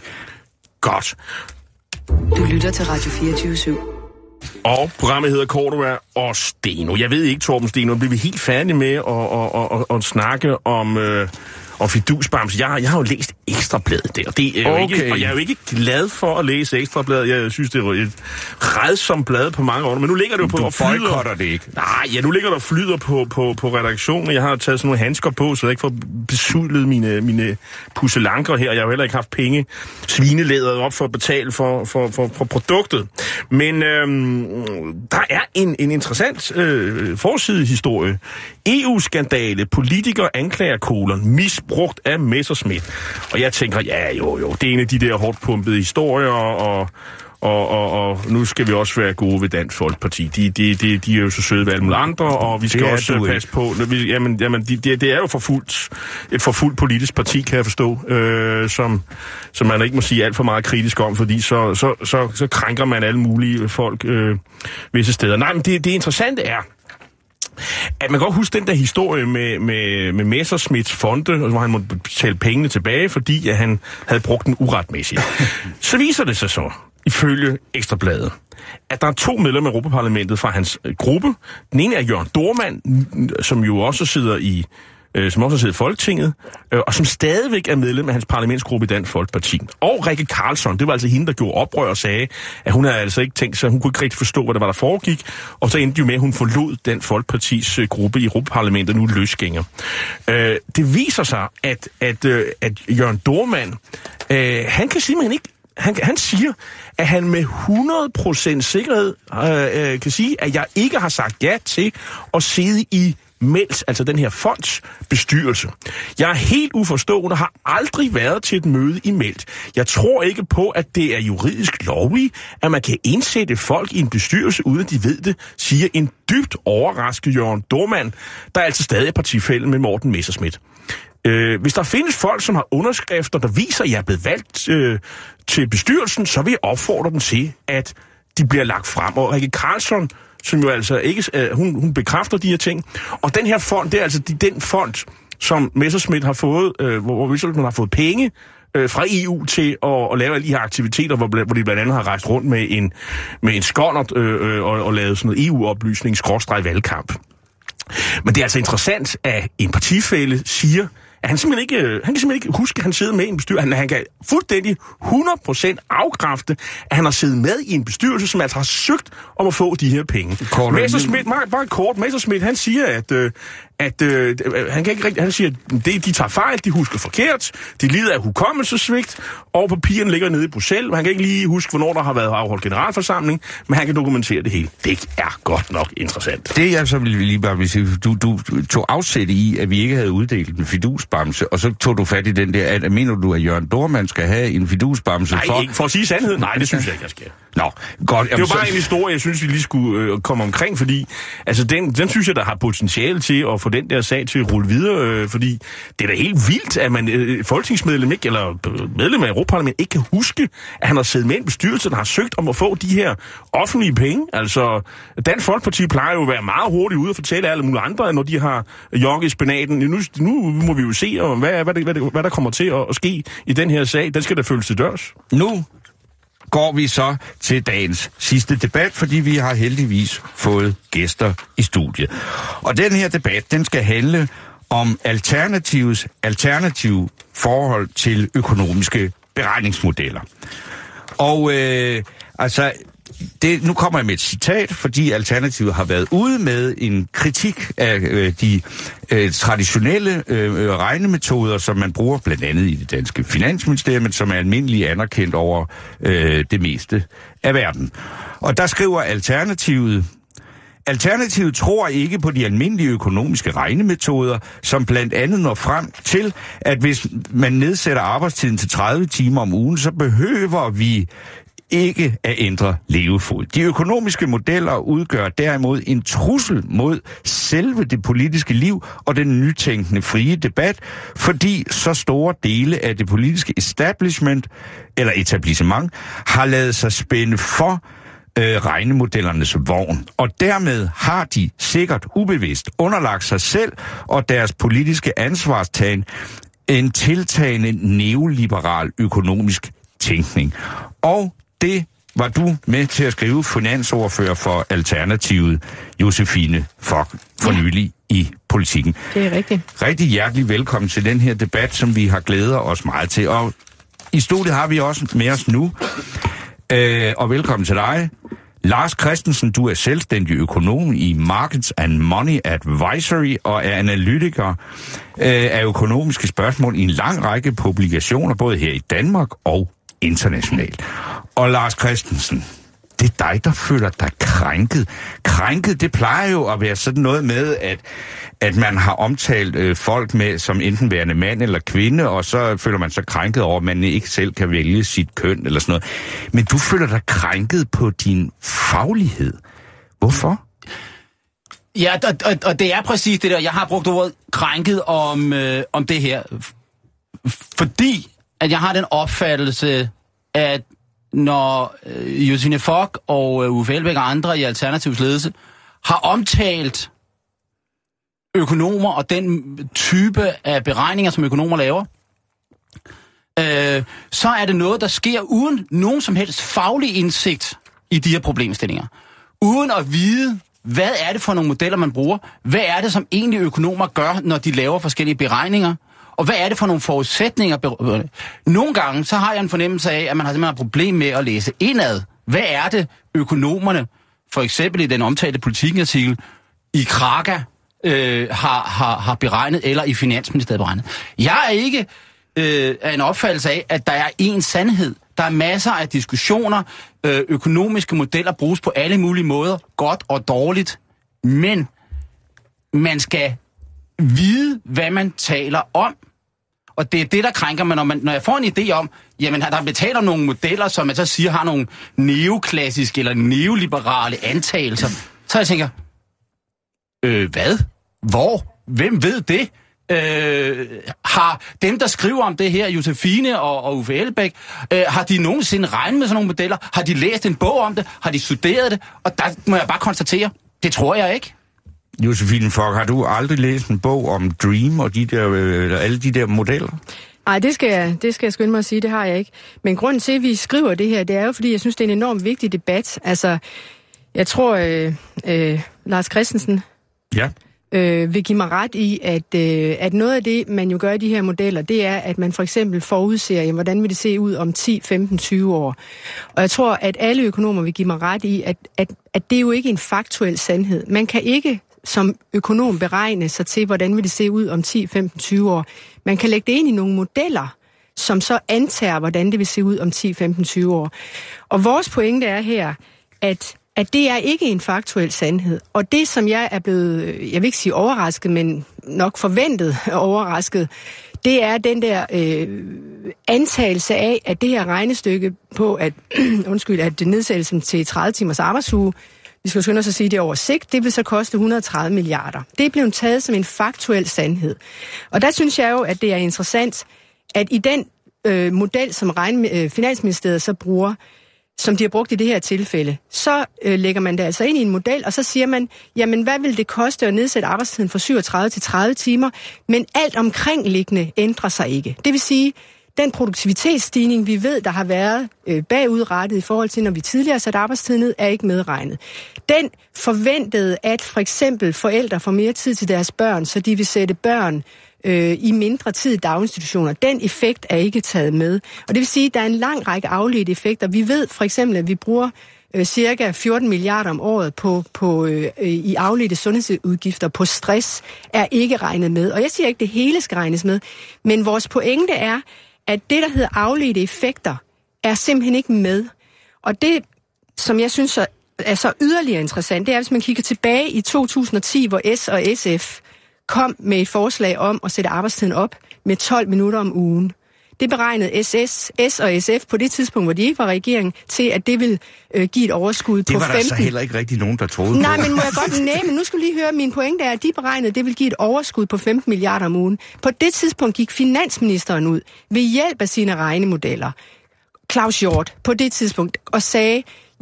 Godt. Du lytter til Radio fireogtyve syv. Og programmet hedder Cordua og Steno. Jeg ved ikke, Torben Steno, bliver vi helt færdige med at, at, at, at, at snakke om, øh, og fidusbamse. Jeg, jeg har jo læst Ekstrabladet der, det er jo Okay. ikke, og jeg er jo ikke glad for at læse Ekstrabladet. Jeg synes, det er et rædsomt blad på mange år, men nu ligger det jo på Du og flyder. boykotter det ikke. Nej, ja, nu ligger der flyder på, på, på redaktionen. Jeg har taget sådan nogle handsker på, så jeg ikke får besudlet mine, mine pusselanker her. Jeg har jo heller ikke haft penge svinelæderet op for at betale for, for, for, for produktet. Men øhm, der er en, en interessant øh, forsidehistorie. E U-skandale, politiker anklager kolon, misbrugt af Messerschmidt. Og jeg tænker, ja jo jo, det er en af de der hårdt pumpede historier, og, og, og, og nu skal vi også være gode ved Dansk Folkeparti. De, de, de, de er jo så søde ved alle mulige andre, og vi skal også passe på. Vi, jamen, jamen de, de, det er jo forfulgt, et forfulgt politisk parti, kan jeg forstå, øh, som, som man ikke må sige alt for meget kritisk om, fordi så, så, så, så krænker man alle mulige folk øh, visse steder. Nej, men det, det interessante er, at man kan godt huske den der historie med, med, med Messerschmidts fonde, hvor han måtte betale pengene tilbage, fordi at han havde brugt den uretmæssigt. Så viser det sig så, ifølge Ekstrabladet, at der er to medlemmer af Europaparlamentet fra hans øh, gruppe. Den ene er Jørgen Dohrmann, som jo også sidder i øh, som også sidder i Folketinget, øh, og som stadigvæk er medlem af hans parlamentsgruppe i Dansk Folkeparti. Og Rikke Karlsson, det var altså hende, der gjorde oprør og sagde, at hun havde altså ikke tænkt sig, hun kunne ikke rigtig forstå, hvad der var, der foregik, og så endte jo med, at hun forlod Dansk Folkepartis øh, gruppe i Europaparlamentet, nu løsgænger. Øh, det viser sig, at, at, øh, at Jørgen Dohrmann, øh, han kan simpelthen ikke Han, han siger, at han med hundrede procent sikkerhed øh, øh, kan sige, at jeg ikke har sagt ja til at sidde i Mels, altså den her fonds bestyrelse. Jeg er helt uforstående og har aldrig været til et møde i Melt. Jeg tror ikke på, at det er juridisk lovligt, at man kan indsætte folk i en bestyrelse, uden at de ved det, siger en dybt overrasket Jørgen Dohrmann, der er altså stadig partifælle med Morten Messerschmidt. Øh, hvis der findes folk, som har underskrifter, der viser, at jeg er blevet valgt øh, til bestyrelsen, så vil jeg opfordre dem til, at de bliver lagt frem. Og Rikke Karlsson, som jo altså ikke, øh, hun, hun bekræfter de her ting. Og den her fond, det er altså de, den fond, som Messerschmidt har fået, øh, hvor, hvor Messerschmidt har fået penge øh, fra E U til at, at lave alle de her aktiviteter, hvor, hvor de blandt andet har rejst rundt med en, med en skåndert øh, øh, og, og lavet sådan noget E U-oplysning, skråstreg valgkamp. Men det er altså interessant, at en partifælle siger, at han simpelthen ikke, han kan simpelthen ikke huske, at han sidder med i en bestyrelse. Han, han kan fuldstændig hundrede procent afkræfte, at han har siddet med i en bestyrelse, som altså har søgt om at få de her penge. Messerschmidt, meget, meget kort, Messerschmidt, han siger, at, øh, at øh, han kan ikke rigtig, han siger, at de, de tager fejl, de husker forkert, de lider af hukommelsessvigt, og papirerne ligger nede i Bruxelles, og han kan ikke lige huske, hvornår der har været afholdt generalforsamling, men han kan dokumentere det hele. Det er godt nok interessant. Det jeg så ville lige bare sige, du, du tog afsæt i, at vi ikke havde uddelt en fidusbamse, og så tog du fat i den der, at mener du, at Jørgen Dohrmann skal have en fidusbamse Nej, for? ikke for at sige sandheden. Nej, det synes jeg ikke, jeg skal. Nå, godt. Det er jo bare en historie, jeg synes, vi lige skulle øh, komme omkring, fordi altså, den, den synes jeg, der har potentiale til at få den der sag til at rulle videre, øh, fordi det er da helt vildt, at man øh, folketingsmedlem ikke, eller medlem af Europaparlamentet ikke kan huske, at han har siddet med en bestyrelse, der har søgt om at få de her offentlige penge. Altså, Dansk Folkeparti plejer jo at være meget hurtigt ude og fortælle alle mulige andre, når de har jogget i spinaten. Nu, nu må vi jo se, og hvad, hvad, hvad, hvad der kommer til at, at ske i den her sag. Den skal der følges til dørs. Nu går vi så til dagens sidste debat, fordi vi har heldigvis fået gæster i studiet. Og den her debat, den skal handle om alternativets alternative forhold til økonomiske beregningsmodeller. Og øh, altså, det, nu kommer jeg med et citat, fordi Alternativet har været ude med en kritik af øh, de øh, traditionelle øh, regnemetoder, som man bruger blandt andet i det danske finansministerium, som er almindeligt anerkendt over øh, det meste af verden. Og der skriver Alternativet: Alternativet tror ikke på de almindelige økonomiske regnemetoder, som blandt andet når frem til, at hvis man nedsætter arbejdstiden til tredive timer om ugen, så behøver vi ikke at ændre levefod. De økonomiske modeller udgør derimod en trussel mod selve det politiske liv og den nytænkende frie debat, fordi så store dele af det politiske establishment eller etablissement har ladet sig spænde for øh, regnemodellernes vogn, og dermed har de sikkert ubevidst underlagt sig selv og deres politiske ansvarstagen en tiltagende neoliberal økonomisk tænkning. Og det var du med til at skrive finansordfører for Alternativet, Josefine Fock, for ja. nylig i Politikken. Det er rigtigt. Rigtig hjertelig velkommen til den her debat, som vi har glædet os meget til. Og i studiet har vi også med os nu, øh, og velkommen til dig, Lars Christensen. Du er selvstændig økonom i Markets and Money Advisory og er analytiker øh, af økonomiske spørgsmål i en lang række publikationer, både her i Danmark og internationalt. Og Lars Christensen, det er dig, der føler dig krænket. Krænket, det plejer jo at være sådan noget med, at, at man har omtalt øh, folk med som enten værende mand eller kvinde, og så føler man sig krænket over, at man ikke selv kan vælge sit køn eller sådan noget. Men du føler dig krænket på din faglighed. Hvorfor? Ja, og, og, og det er præcis det der. Jeg har brugt ordet krænket om, øh, om det her, fordi at jeg har den opfattelse, at når øh, Josefine Fock og øh, Uffe Elbæk og andre i Alternativs ledelse har omtalt økonomer og den type af beregninger, som økonomer laver, øh, så er det noget, der sker uden nogen som helst faglig indsigt i de her problemstillinger. Uden at vide, hvad er det for nogle modeller, man bruger? Hvad er det, som egentlig økonomer gør, når de laver forskellige beregninger? Og hvad er det for nogle forudsætninger? Nogle gange, så har jeg en fornemmelse af, at man har simpelthen et problem med at læse indad. Hvad er det, økonomerne, for eksempel i den omtalte Politikken-artikel, i Kraka øh, har, har, har beregnet, eller i Finansministeriet beregnet? Jeg er ikke øh, af en opfattelse af, at der er én sandhed. Der er masser af diskussioner. Øh, økonomiske modeller bruges på alle mulige måder, godt og dårligt. Men man skal vide, hvad man taler om. Og det er det, der krænker mig, når, man, når jeg får en idé om, jamen der betaler nogle modeller, som man så siger har nogle neoklassiske eller neoliberale antagelser. Så jeg tænker, øh, hvad? Hvor? Hvem ved det? Øh, har dem, der skriver om det her, Josefine og, og Uffe Elbæk, øh, har de nogensinde regnet med sådan nogle modeller? Har de læst en bog om det? Har de studeret det? Og der må jeg bare konstatere, det tror jeg ikke. Josefine Fock, har du aldrig læst en bog om Dream og de der, øh, alle de der modeller? Nej, det skal jeg, det skal jeg skynde mig at sige, det har jeg ikke. Men grunden til, at vi skriver det her, det er jo, fordi jeg synes, det er en enormt vigtig debat. Altså, jeg tror, øh, øh, Lars Christensen ja. øh, vil give mig ret i, at, øh, at noget af det, man jo gør i de her modeller, det er, at man for eksempel forudser, jamen, hvordan vil det se ud om ti, femten, tyve år. Og jeg tror, at alle økonomer vil give mig ret i, at, at, at det er jo ikke en faktuel sandhed. Man kan ikke som økonom beregne sig til, hvordan vil det se ud om ti, femten, tyve år. Man kan lægge det ind i nogle modeller, som så antager, hvordan det vil se ud om ti, femten, tyve år. Og vores pointe er her, at, at det er ikke en faktuel sandhed. Og det, som jeg er blevet, jeg vil ikke sige overrasket, men nok forventet overrasket, det er den der øh, antagelse af, at det her regnestykke på, at, undskyld, at nedsættelsen til tredive timers arbejdsuge, vi skal skynde os at sige, det over sigt, det vil så koste et hundrede og tredive milliarder. Det er blevet taget som en faktuel sandhed. Og der synes jeg jo, at det er interessant, at i den øh, model, som regn, øh, Finansministeriet så bruger, som de har brugt i det her tilfælde, så øh, lægger man det altså ind i en model, og så siger man, jamen hvad vil det koste at nedsætte arbejdstiden fra syvogtredive til tredive timer, men alt omkringliggende ændrer sig ikke. Det vil sige, den produktivitetsstigning, vi ved, der har været øh, bagudrettet i forhold til, når vi tidligere satte arbejdstiden ned, er ikke medregnet. Den forventede, at for eksempel forældre får mere tid til deres børn, så de vil sætte børn øh, i mindre tid i daginstitutioner. Den effekt er ikke taget med. Og det vil sige, at der er en lang række afledte effekter. Vi ved for eksempel, at vi bruger øh, cirka fjorten milliarder om året på, på, øh, i afledte sundhedsudgifter på stress, er ikke regnet med. Og jeg siger ikke, at det hele skal regnes med, men vores pointe er, at det, der hedder afledte effekter, er simpelthen ikke med. Og det, som jeg synes er så yderligere interessant, det er, hvis man kigger tilbage i to tusind og ti, hvor S og S F kom med et forslag om at sætte arbejdstiden op med tolv minutter om ugen. Det beregnede S S, S og S F på det tidspunkt, hvor de ikke var regering, til at det ville øh, give et overskud det på femten. Det var der så heller ikke rigtig nogen, der troede Nej, på. men må jeg godt nævne, men nu skal lige høre, min pointe er, at de beregnede, at det ville give et overskud på femten milliarder om ugen. På det tidspunkt gik finansministeren ud ved hjælp af sine regnemodeller, Claus Hjort, på det tidspunkt, og sagde,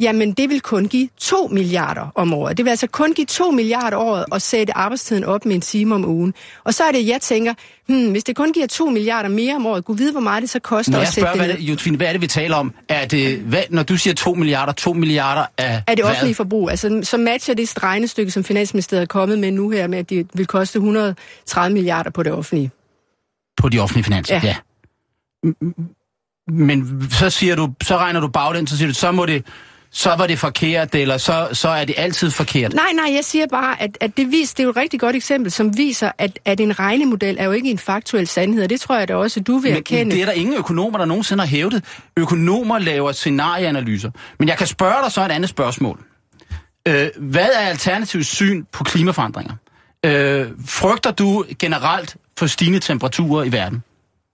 jamen det vil kun give to milliarder om året. Det vil altså kun give to milliarder om året at sætte arbejdstiden op med en time om ugen. Og så er det, jeg tænker, hmm, hvis det kun giver to milliarder mere om året, kunne vide, hvor meget det så koster at sætte spørger, det ned. Josefine, hvad er det, vi taler om? Er det, hvad, når du siger to milliarder, to milliarder af er det offentlige hvad? forbrug? Altså, så matcher det regnestykke, som Finansministeriet er kommet med nu her, med at det vil koste et hundrede og tredive milliarder på det offentlige. På de offentlige finanser, ja. ja. Men så siger du, så regner du baglæns, så siger du, så må det, så var det forkert, eller så, så er det altid forkert. Nej, nej, jeg siger bare, at, at det, vis, det er jo et rigtig godt eksempel, som viser, at, at en regnemodel er jo ikke en faktuel sandhed, og det tror jeg da også, du vil men, erkende. Men det er der ingen økonomer, der nogensinde har hævdet. Økonomer laver scenarieanalyser. Men jeg kan spørge dig så et andet spørgsmål. Øh, hvad er alternativets syn på klimaforandringer? Øh, frygter du generelt for stigende temperaturer i verden?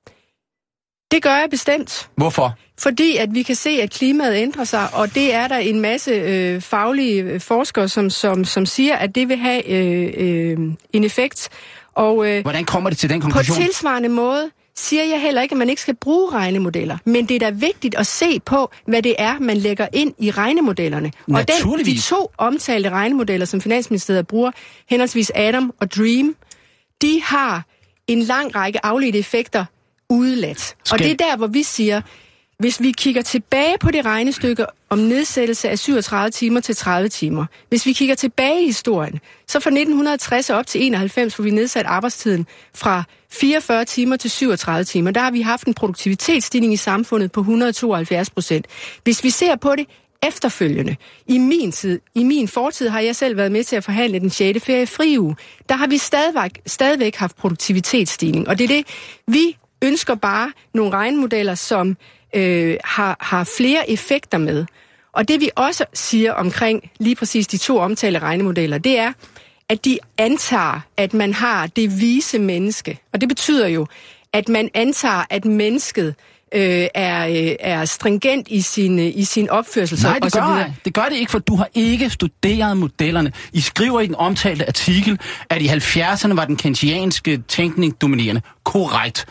Det gør jeg bestemt. Hvorfor? Fordi at vi kan se, at klimaet ændrer sig, og det er der en masse øh, faglige forskere, som, som, som siger, at det vil have øh, øh, en effekt. Og, øh, hvordan kommer det til den konklusion? På tilsvarende måde siger jeg heller ikke, at man ikke skal bruge regnemodeller. Men det er da vigtigt at se på, hvad det er, man lægger ind i regnemodellerne. Og den, de to omtalte regnemodeller, som Finansministeriet bruger, henholdsvis Adam og Dream, de har en lang række afledte effekter udeladt. Skal... Og det er der, hvor vi siger, hvis vi kigger tilbage på det regnestykke om nedsættelse af syvogtredive timer til tredive timer, hvis vi kigger tilbage i historien, så fra nitten tres op til enoghalvfems, hvor vi nedsat arbejdstiden fra fireogfyrre timer til syvogtredive timer, der har vi haft en produktivitetsstigning i samfundet på et hundrede og tooghalvfjerds procent. Hvis vi ser på det efterfølgende, i min tid, i min fortid har jeg selv været med til at forhandle den sjette feriefriuge, der har vi stadigvæk, stadigvæk haft produktivitetsstigning, og det er det, vi ønsker bare nogle regnemodeller, som øh, har, har flere effekter med. Og det vi også siger omkring lige præcis de to omtalte regnemodeller, det er, at de antager, at man har det vise menneske. Og det betyder jo, at man antager, at mennesket øh, er, øh, er stringent i sin, i sin opførsel. Nej, det gør, det. det gør det ikke, for du har ikke studeret modellerne. I skriver i den omtalte artikel, at i halvfjerdserne var den keynesianske tænkning dominerende. Korrekt.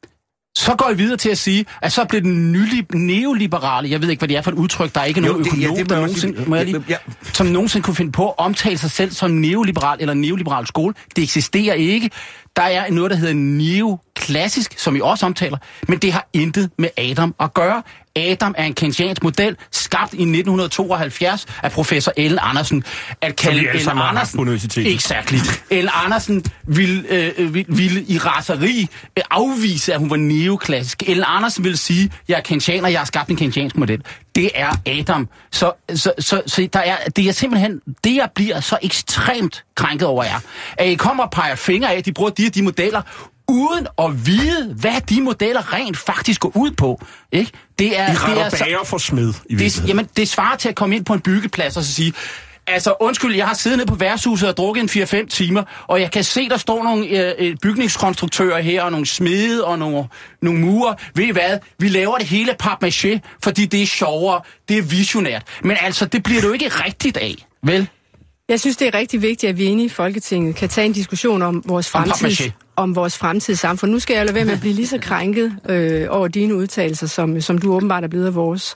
Så går I videre til at sige, at så bliver den nyli- neoliberale, jeg ved ikke, hvad det er for et udtryk, der er ikke jo, nogen økonom, ja, der nogensinde, må jeg lige, ja. som nogensinde kunne finde på at omtale sig selv som neoliberal eller neoliberal skole. Det eksisterer ikke. Der er noget, der hedder neoklassisk, som I også omtaler, men det har intet med Adam at gøre. Adam er en keynesiansk model, skabt i nitten tooghalvfjerds af professor Ellen Andersen. At kalde Ellen Andersen, exactly. Ellen Andersen ville, øh, ville, ville i raseri øh, afvise, at hun var neoklassisk. Ellen Andersen ville sige, jeg er keynesianer, jeg har skabt en keynesiansk model. Det er Adam. Så, så, så, så der er, det er simpelthen, det jeg bliver så ekstremt krænket over er, at I kommer og peger fingre af, at de bruger de de modeller, uden at vide, hvad de modeller rent faktisk går ud på. Ikke? Det er, I retter det er bager for smed, i det, jamen, det svarer til at komme ind på en byggeplads og så sige, altså undskyld, jeg har siddet nede på værtshuset og drukket en fire fem timer, og jeg kan se, der står nogle øh, bygningskonstruktører her, og nogle smede og nogle, nogle murer. Ved I hvad? Vi laver det hele papmaché, fordi det er sjovere, det er visionært. Men altså, det bliver det jo ikke rigtigt af, vel? Jeg synes, det er rigtig vigtigt, at vi inde i Folketinget kan tage en diskussion om vores fremtid, om vores fremtidige samfund. Nu skal jeg lade være med at blive lige så krænket øh, over dine udtalelser, som, som du åbenbart er blevet af vores.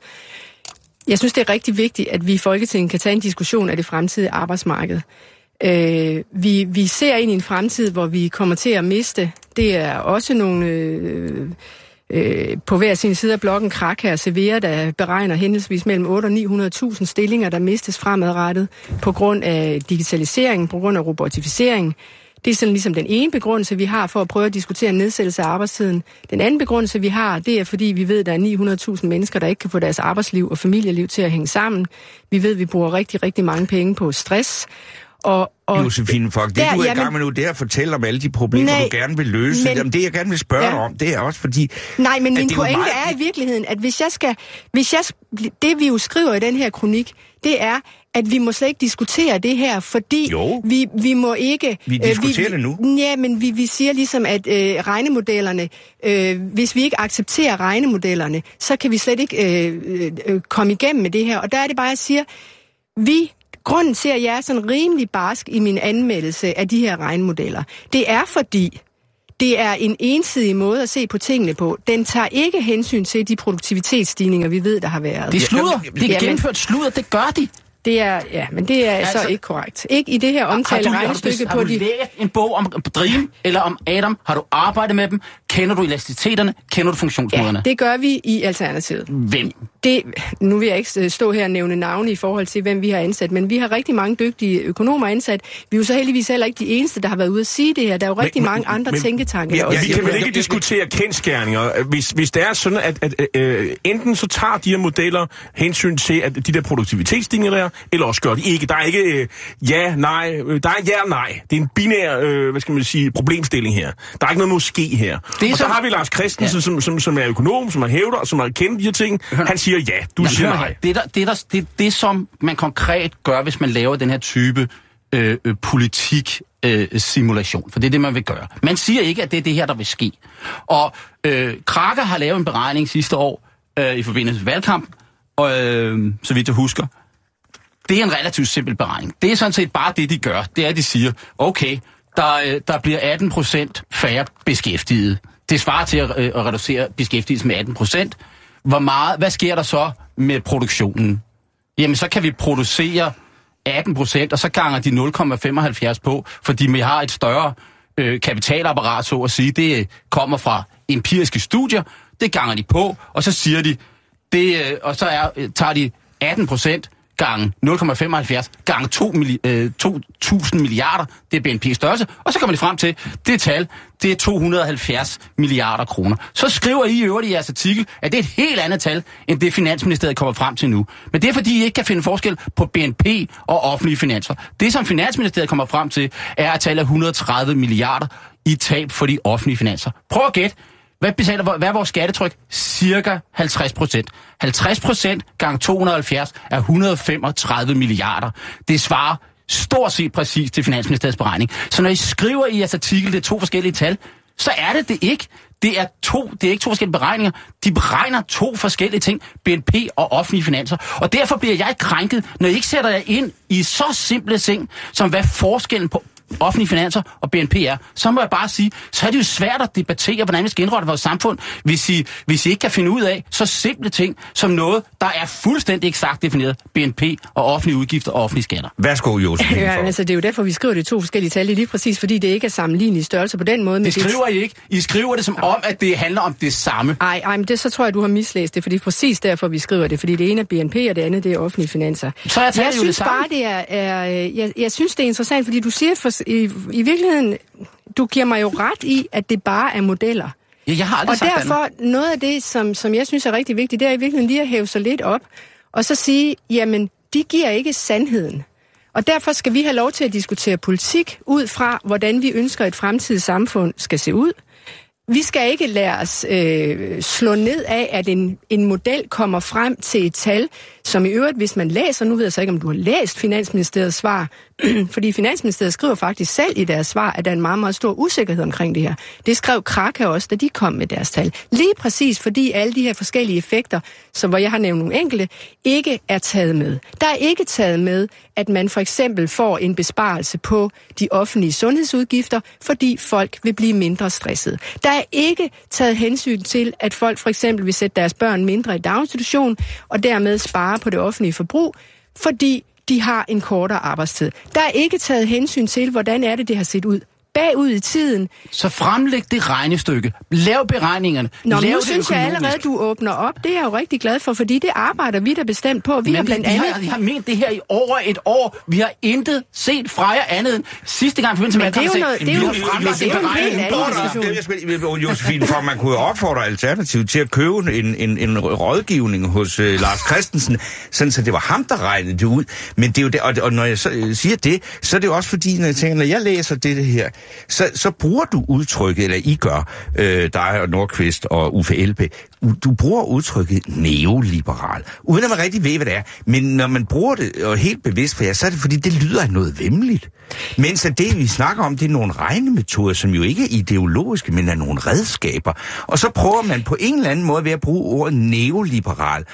Jeg synes, det er rigtig vigtigt, at vi i Folketinget kan tage en diskussion af det fremtidige arbejdsmarked. Øh, vi, vi ser ind i en fremtid, hvor vi kommer til at miste. Det er også nogle... Øh, Øh, på hver sin side af blokken Krak her, Severa, der beregner henholdsvis mellem otte og ni hundrede tusind stillinger, der mistes fremadrettet på grund af digitalisering, på grund af robotificering. Det er sådan ligesom den ene begrundelse, vi har for at prøve at diskutere en nedsættelse af arbejdstiden. Den anden begrundelse, vi har, det er fordi, vi ved, at der er ni hundrede tusind mennesker, der ikke kan få deres arbejdsliv og familieliv til at hænge sammen. Vi ved, at vi bruger rigtig, rigtig mange penge på stress. Og, og Josefine Fock, det der, du er i gang med nu, det er at fortælle om alle de problemer, nej, du gerne vil løse. Men, jamen, det, jeg gerne vil spørge ja. dig om, det er også fordi... Nej, men min er pointe meget... er i virkeligheden, at hvis jeg skal... Hvis jeg, det, vi jo skriver i den her kronik, det er, at vi må slet ikke diskutere det her, fordi vi, vi må ikke... Vi diskuterer øh, vi, det nu. Ja, men vi, vi siger ligesom, at øh, regnemodellerne... Øh, hvis vi ikke accepterer regnemodellerne, så kan vi slet ikke øh, øh, komme igennem med det her. Og der er det bare, jeg siger, vi... Grunden til, at jeg er sådan rimelig barsk i min anmeldelse af de her regnemodeller, det er fordi, det er en ensidig måde at se på tingene på. Den tager ikke hensyn til de produktivitetsstigninger, vi ved, der har været. Det er sludder. Det er gennemført sludder. Det gør de. Det er, ja, men det er altså, så ikke korrekt. Ikke i det her omtale regnestykke på de... Har du læst en bog om Dream eller om Adam? Har du arbejdet med dem? Kender du elasticiteterne? Kender du funktionsmåderne? Ja, det gør vi i Alternativet. Hvem? Det, nu vil jeg ikke stå her og nævne navne i forhold til, hvem vi har ansat, men vi har rigtig mange dygtige økonomer ansat. Vi er jo så heldigvis heller ikke de eneste, der har været ude at sige det her. Der er jo rigtig men, mange andre men, tænketanker. Ja, vi kan vel ikke diskutere kendsgerninger. Hvis, hvis det er sådan, at, at øh, enten så tager de her modeller hensyn til, at de der produktivitetsstigninger der, eller også gør de ikke. Der er ikke øh, ja, nej. Der er ja, nej. Det er en binær, øh, hvad skal man sige, problemstilling her. Der er ikke noget måske her. Det og så, så har vi Lars Christensen, ja. som, som, som er økonom, som er hævder, og som har kendt de her ting. Hør. Han siger ja, du ja, siger nej. Det, der, det, der, det, det, som man konkret gør, hvis man laver den her type øh, øh, politik-simulation, øh, for det er det, man vil gøre. Man siger ikke, at det er det her, der vil ske. Og øh, Krake har lavet en beregning sidste år øh, i forbindelse med valgkamp, og, øh, så vidt jeg husker. Det er en relativt simpel beregning. Det er sådan set bare det, de gør. Det er, at de siger, okay, der, der bliver atten procent færre beskæftigede. Det svarer til at, at reducere beskæftigelsen med atten procent. Hvor meget, hvad sker der så med produktionen? Jamen, så kan vi producere atten procent, og så ganger de nul komma femoghalvfjerds på, fordi vi har et større øh, kapitalapparat, så at sige. Det kommer fra empiriske studier. Det ganger de på, og så siger de, det, øh, og så er, tager de atten procent gange nul komma femoghalvfjerds gange to tusind milliarder, det er B N P størrelse, og så kommer de frem til, det tal, det er to hundrede og halvfjerds milliarder kroner. Så skriver I i øvrigt i jeres artikel, at det er et helt andet tal, end det Finansministeriet kommer frem til nu. Men det er fordi, I ikke kan finde forskel på B N P og offentlige finanser. Det, som Finansministeriet kommer frem til, er at tale af et hundrede og tredive milliarder i tab for de offentlige finanser. Prøv at gætte. Hvad betaler, hvad er vores skattetryk? Cirka halvtreds procent. halvtreds procent gange to hundrede og halvfjerds er et hundrede og femogtredive milliarder. Det svarer stort set præcis til Finansministeriets beregning. Så når I skriver i jeres artikel, det er to forskellige tal, så er det det ikke. Det er, to, det er ikke to forskellige beregninger. De beregner to forskellige ting, B N P og offentlige finanser. Og derfor bliver jeg krænket, når I ikke sætter jer ind i så simple ting, som hvad forskellen på offentlige finanser og B N P er, så må jeg bare sige, så er det jo svært at debattere, hvordan vi skal indrette vores samfund, hvis I, hvis I ikke kan finde ud af så simple ting som noget, der er fuldstændig eksakt defineret, B N P og offentlige udgifter og offentlige skatter. Værsgo, Josefine. Ja, altså det er jo derfor, vi skriver det to forskellige tal, lige præcis fordi det ikke er sammenlignelige størrelser på den måde. Det skriver I ikke. I skriver det som om, at det handler om det samme. Ej, ej, men det, så tror jeg, du har mislæst det, fordi præcis derfor, vi skriver det, fordi det ene er B N P, og det andet det er offentlige finanser. Så jeg, jeg synes det bare, det er, er jeg, jeg synes, det er interessant, fordi du siger, for, i, i virkeligheden, du giver mig jo ret i, at det bare er modeller. Ja, jeg har aldrig og sagt derfor, andet. Noget af det, som, som jeg synes er rigtig vigtigt, det er i virkeligheden lige at hæve sig lidt op, og så sige, jamen, de giver ikke sandheden. Og derfor skal vi have lov til at diskutere politik ud fra, hvordan vi ønsker et fremtidigt samfund skal se ud. Vi skal ikke lade os øh, slå ned af, at en, en model kommer frem til et tal, som i øvrigt, hvis man læser, nu ved jeg så ikke, om du har læst Finansministeriets svar, fordi Finansministeriet skriver faktisk selv i deres svar, at der er en meget, meget stor usikkerhed omkring det her. Det skrev Krake også, da de kom med deres tal. Lige præcis fordi alle de her forskellige effekter, som hvor jeg har nævnt nogle enkelte, ikke er taget med. Der er ikke taget med, at man for eksempel får en besparelse på de offentlige sundhedsudgifter, fordi folk vil blive mindre stressede. Der er ikke taget hensyn til, at folk for eksempel vil sætte deres børn mindre i daginstitution, og dermed spare på det offentlige forbrug, fordi de har en kortere arbejdstid. Der er ikke taget hensyn til, hvordan er det, det har set ud bagud i tiden. Så fremlæg det regnestykke. Lav beregningerne. Nå, Lav nu synes jeg allerede, du åbner op. Det er jeg jo rigtig glad for, fordi det arbejder vi der bestemt på. Vi Men har blandt vi, andet... Har, vi har ment det her i over et år. Vi har intet set fra jer andet end sidste gang. Men det er jo noget... Det er jo en helt anden diskussion. Josefine, for man kunne opfordre Alternativet til at købe en, en, en rådgivning hos uh, Lars Christensen, sådan så det var ham, der regnede det ud. Men det er jo det, og, og når jeg så uh, siger det, så er det jo også fordi, når jeg tænker, når jeg læser det, det her, Så, så bruger du udtrykket, eller I gør, øh, dig og Nordqvist og Uffe Elbæk, du bruger udtrykket neoliberal, uden at man rigtig ved, hvad det er. Men når man bruger det og helt bevidst for jer, så er det fordi, det lyder af noget væmmeligt. Mens at det, vi snakker om, det er nogle regnemetoder, som jo ikke er ideologiske, men er nogle redskaber. Og så prøver man på en eller anden måde ved at bruge ordet neoliberal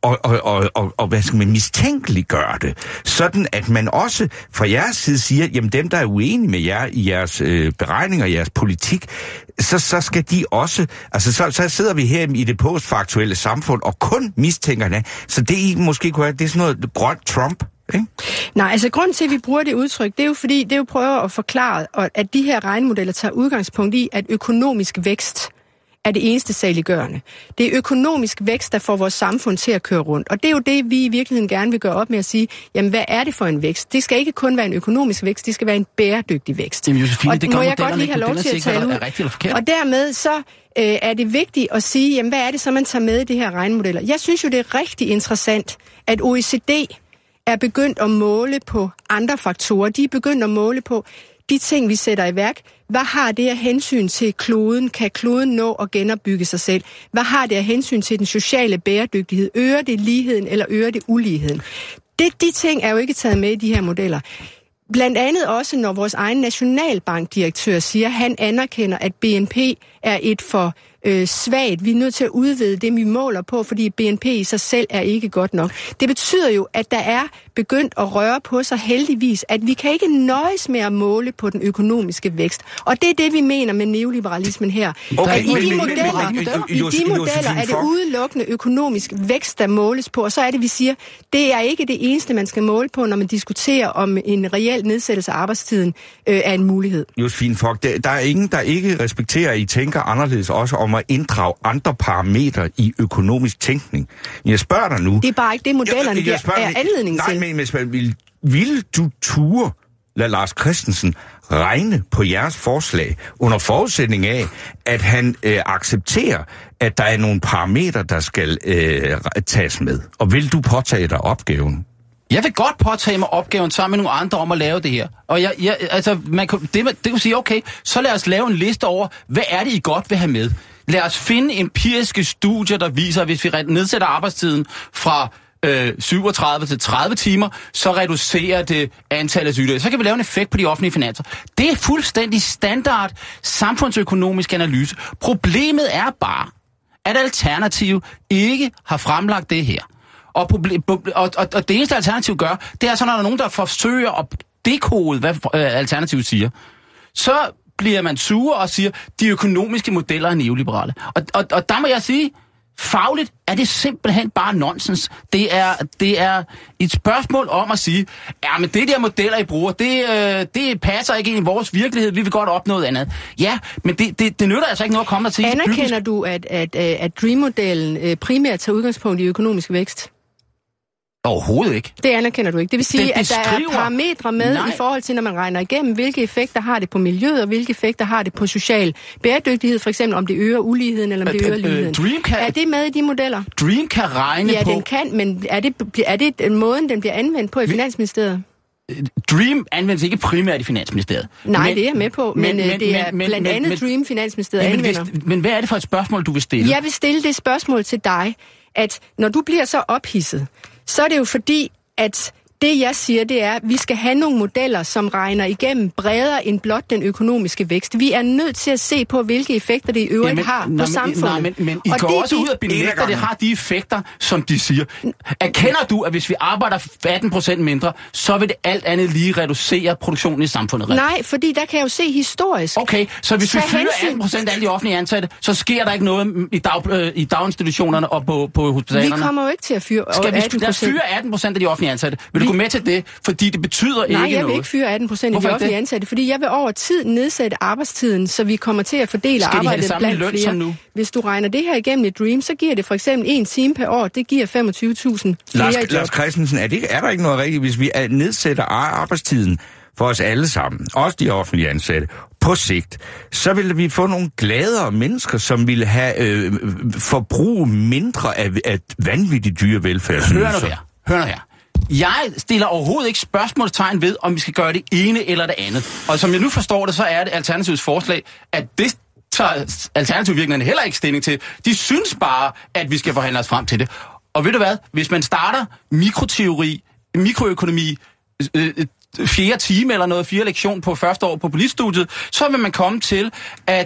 og, og, og, og, og hvad skal man mistænkeliggøre det, sådan at man også fra jeres side siger, jamen dem, der er uenige med jer i jeres øh, beregninger, jeres politik, så, så skal de også, altså så, så sidder vi her i det postfaktuelle samfund og kun mistænker hinanden, så det I måske kunne have, det er sådan noget grønt Trump. Okay. Nej, altså grunden til, at vi bruger det udtryk, det er jo fordi, det er jo prøver at forklare, at de her regnemodeller tager udgangspunkt i, at økonomisk vækst er det eneste saliggørende. Det er økonomisk vækst, der får vores samfund til at køre rundt. Og det er jo det, vi i virkeligheden gerne vil gøre op med at sige, jamen hvad er det for en vækst? Det skal ikke kun være en økonomisk vækst, det skal være en bæredygtig vækst. Jamen Josefine, og det må jeg godt lige have lov til at tale ud. Og dermed så øh, er det vigtigt at sige, jamen hvad er det så, man tager med i de her regnemodeller? Jeg synes jo, det er rigtig interessant, at O E C D er begyndt at måle på andre faktorer. De er begyndt at måle på de ting, vi sætter i værk. Hvad har det af hensyn til kloden? Kan kloden nå at genopbygge sig selv? Hvad har det af hensyn til den sociale bæredygtighed? Øger det ligheden, eller øger det uligheden? Det, de ting er jo ikke taget med i de her modeller. Blandt andet også, når vores egen nationalbankdirektør siger, at han anerkender, at B N P er et for øh, svagt. Vi er nødt til at udvide det, vi måler på, fordi B N P i sig selv er ikke godt nok. Det betyder jo, at der er begyndt at røre på sig heldigvis, at vi kan ikke nøjes med at måle på den økonomiske vækst. Og det er det, vi mener med neoliberalismen her. Okay, at i de modeller, i de modeller er det udelukkende økonomisk vækst, der måles på, og så er det, vi siger, det er ikke det eneste, man skal måle på, når man diskuterer, om en reel nedsættelse af arbejdstiden øh, er en mulighed. Josefine Fock, der er ingen, der ikke respekterer, at I tænker anderledes også om at inddrage andre parametre i økonomisk tænkning. Jeg spørger dig nu... Det er bare ikke det, modellerne jeg, jeg, jeg er anledning nej, til. Men, men vil, vil du ture lade Lars Christensen regne på jeres forslag under forudsætning af, at han øh, accepterer, at der er nogle parametre, der skal øh, tages med? Og vil du påtage dig opgaven? Jeg vil godt påtage mig opgaven sammen med nogle andre om at lave det her. Og jeg, jeg, altså, man kan, det, det kan sige, okay, så lad os lave en liste over, hvad er det, I godt vil have med? Lad os finde empiriske studier, der viser, at hvis vi nedsætter arbejdstiden fra øh, syvogtredive til tredive timer, så reducerer det antallet af sygdage. Så kan vi lave en effekt på de offentlige finanser. Det er fuldstændig standard samfundsøkonomisk analyse. Problemet er bare, at Alternativ ikke har fremlagt det her. Og, problem, og, og, og det eneste Alternativ gør, det er så, når der er nogen, der forsøger at dekode, hvad øh, Alternativ siger, så bliver man sure og siger, de økonomiske modeller er neoliberale. Og, og, og der må jeg sige, fagligt er det simpelthen bare nonsens. Det er, det er et spørgsmål om at sige, ja, men det der modeller, I bruger, det, øh, det passer ikke ind i vores virkelighed, vi vil godt opnå noget andet. Ja, men det, det, det nytter altså ikke noget at komme der til. Anerkender du, at, at, at Dream-modellen primært tager udgangspunkt i økonomisk vækst? Overhovedet ikke. Det anerkender du ikke. Det vil sige, det, det at der skriver... er parametre med Nej. i forhold til, når man regner igennem, hvilke effekter har det på miljøet, og hvilke effekter har det på social bæredygtighed, for eksempel om det øger uligheden, eller om det øger ligheden. Dream kan... Er det med i de modeller? Dream kan regne ja, på... Ja, den kan, men er det, er det måden, den bliver anvendt på i Vi... Finansministeriet? Dream anvendes ikke primært i Finansministeriet. Nej, men, det er jeg med på, men, men, men det er men, blandt andet men, Dream Finansministeriet men, anvender. Hvis, men hvad er det for et spørgsmål, du vil stille? Jeg vil stille det spørgsmål til dig, at når du bliver så ophidset, så er det jo fordi, at det, jeg siger, det er, at vi skal have nogle modeller, som regner igennem bredere end blot den økonomiske vækst. Vi er nødt til at se på, hvilke effekter det i øvrigt ja, har på nej, samfundet. Nej, men, men I og går det, også de, ud af benægter, at det har de effekter, som de siger. Erkender du, at hvis vi arbejder atten procent mindre, så vil det alt andet lige reducere produktionen i samfundet? Nej, fordi der kan jeg jo se historisk. Okay, så hvis vi fyrer atten procent af alle de offentlige ansatte, så sker der ikke noget i, dag, øh, i daginstitutionerne og på, på hospitalerne? Vi kommer jo ikke til at fyre atten procent. Skal vi fyre atten procent af de offentlige ansatte? Vil du gå med til det, fordi det betyder Nej, ikke noget? Nej, jeg vil ikke fyre atten procent af de offentlige ansatte, fordi jeg vil over tid nedsætte arbejdstiden, så vi kommer til at fordele Skal arbejdet de blandt løn flere. Som nu? Hvis du regner det her igennem et Dream, så giver det for eksempel en time per år, det giver femogtyve tusind flere Lars, i job. Lars Christensen, er, det, er der ikke noget rigtigt, hvis vi nedsætter arbejdstiden for os alle sammen, også de offentlige ansatte, på sigt, så ville vi få nogle gladere mennesker, som ville have øh, forbrug mindre af, af vanvittigt dyre velfærdsydelser. Hør nu her. Hør nu her. Jeg stiller overhovedet ikke spørgsmålstegn ved, om vi skal gøre det ene eller det andet. Og som jeg nu forstår det, så er det Alternativets forslag, at det tager Alternativvirkningerne heller ikke stilling til. De synes bare, at vi skal forhandle os frem til det. Og ved du hvad? Hvis man starter mikroteori, mikroøkonomi, øh, fjerde time eller noget, fire lektion på første år på politstudiet, så vil man komme til, at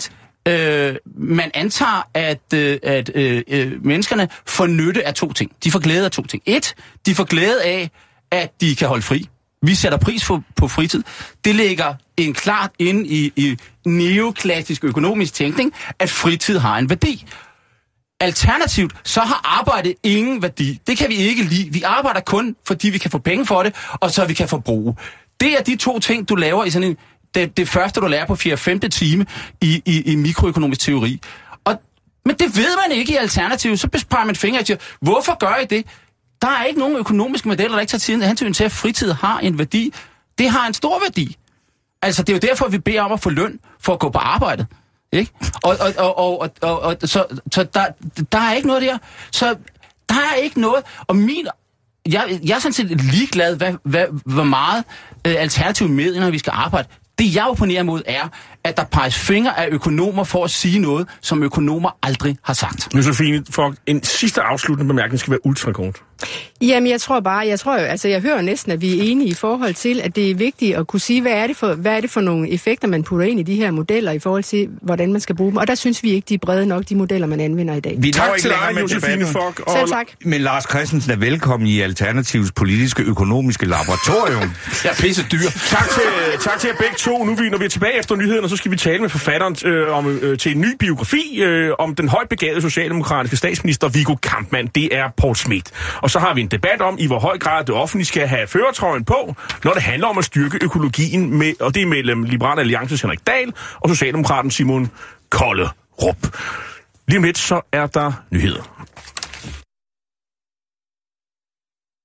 Øh, man antager, at, øh, at øh, øh, menneskerne får nytte af to ting. De får glæde af to ting. Et, de får glæde af, at de kan holde fri. Vi sætter pris for, på fritid. Det ligger en klart inde i, i neoklassisk økonomisk tænkning, at fritid har en værdi. Alternativt, så har arbejdet ingen værdi. Det kan vi ikke lide. Vi arbejder kun, fordi vi kan få penge for det, og så vi kan forbruge. Det er de to ting, du laver i sådan en... Det, det første, du lærer på fjerde femte time i, i, i mikroøkonomisk teori. Og, men det ved man ikke i Alternativet. Så besparer man fingre og siger, hvorfor gør I det? Der er ikke nogen økonomiske modeller, der ikke tager tiden hensyn til, at fritid har en værdi. Det har en stor værdi. Altså, det er jo derfor, vi beder om at få løn for at gå på arbejde. Ikke? Og, og, og, og, og, og, og så, så der, der er ikke noget der. Så der er ikke noget. Og min... Jeg, jeg er sådan set ligeglad, hvad, hvad, hvor meget øh, alternative med, når vi skal arbejde. Det, jeg opponerer mod, er, at der peges fingre af økonomer for at sige noget, som økonomer aldrig har sagt. Josefine, for en sidste afsluttende bemærkning skal være ultrakort. Jamen, jeg tror bare, jeg tror jo, altså jeg hører næsten, at vi er enige i forhold til, at det er vigtigt at kunne sige, hvad er det for, hvad er det for nogle effekter, man putter ind i de her modeller i forhold til, hvordan man skal bruge dem. Og der synes vi ikke, de er brede nok, de modeller, man anvender i dag. Vi tak til dig, Josefine Fock. Og... Selv tak. Men Lars Christensen er velkommen i Alternativets politiske økonomiske laboratorium. Jeg er pisse dyr. Tak til, tak til jer begge to. Nu vi, når vi er tilbage efter nyhederne, så skal vi tale med forfatteren øh, om, øh, til en ny biografi øh, om den højt begavede socialdemokratiske statsminister Viggo Kampmann. Det er Poul Schmidt. Og så har vi en debat om, i hvor høj grad det offentlige skal have førertrøjen på, når det handler om at styrke økologien, med, og det er mellem Liberal Alliances Henrik Dahl og Socialdemokraten Simon Kollerup. Lige om lidt, så er der nyheder.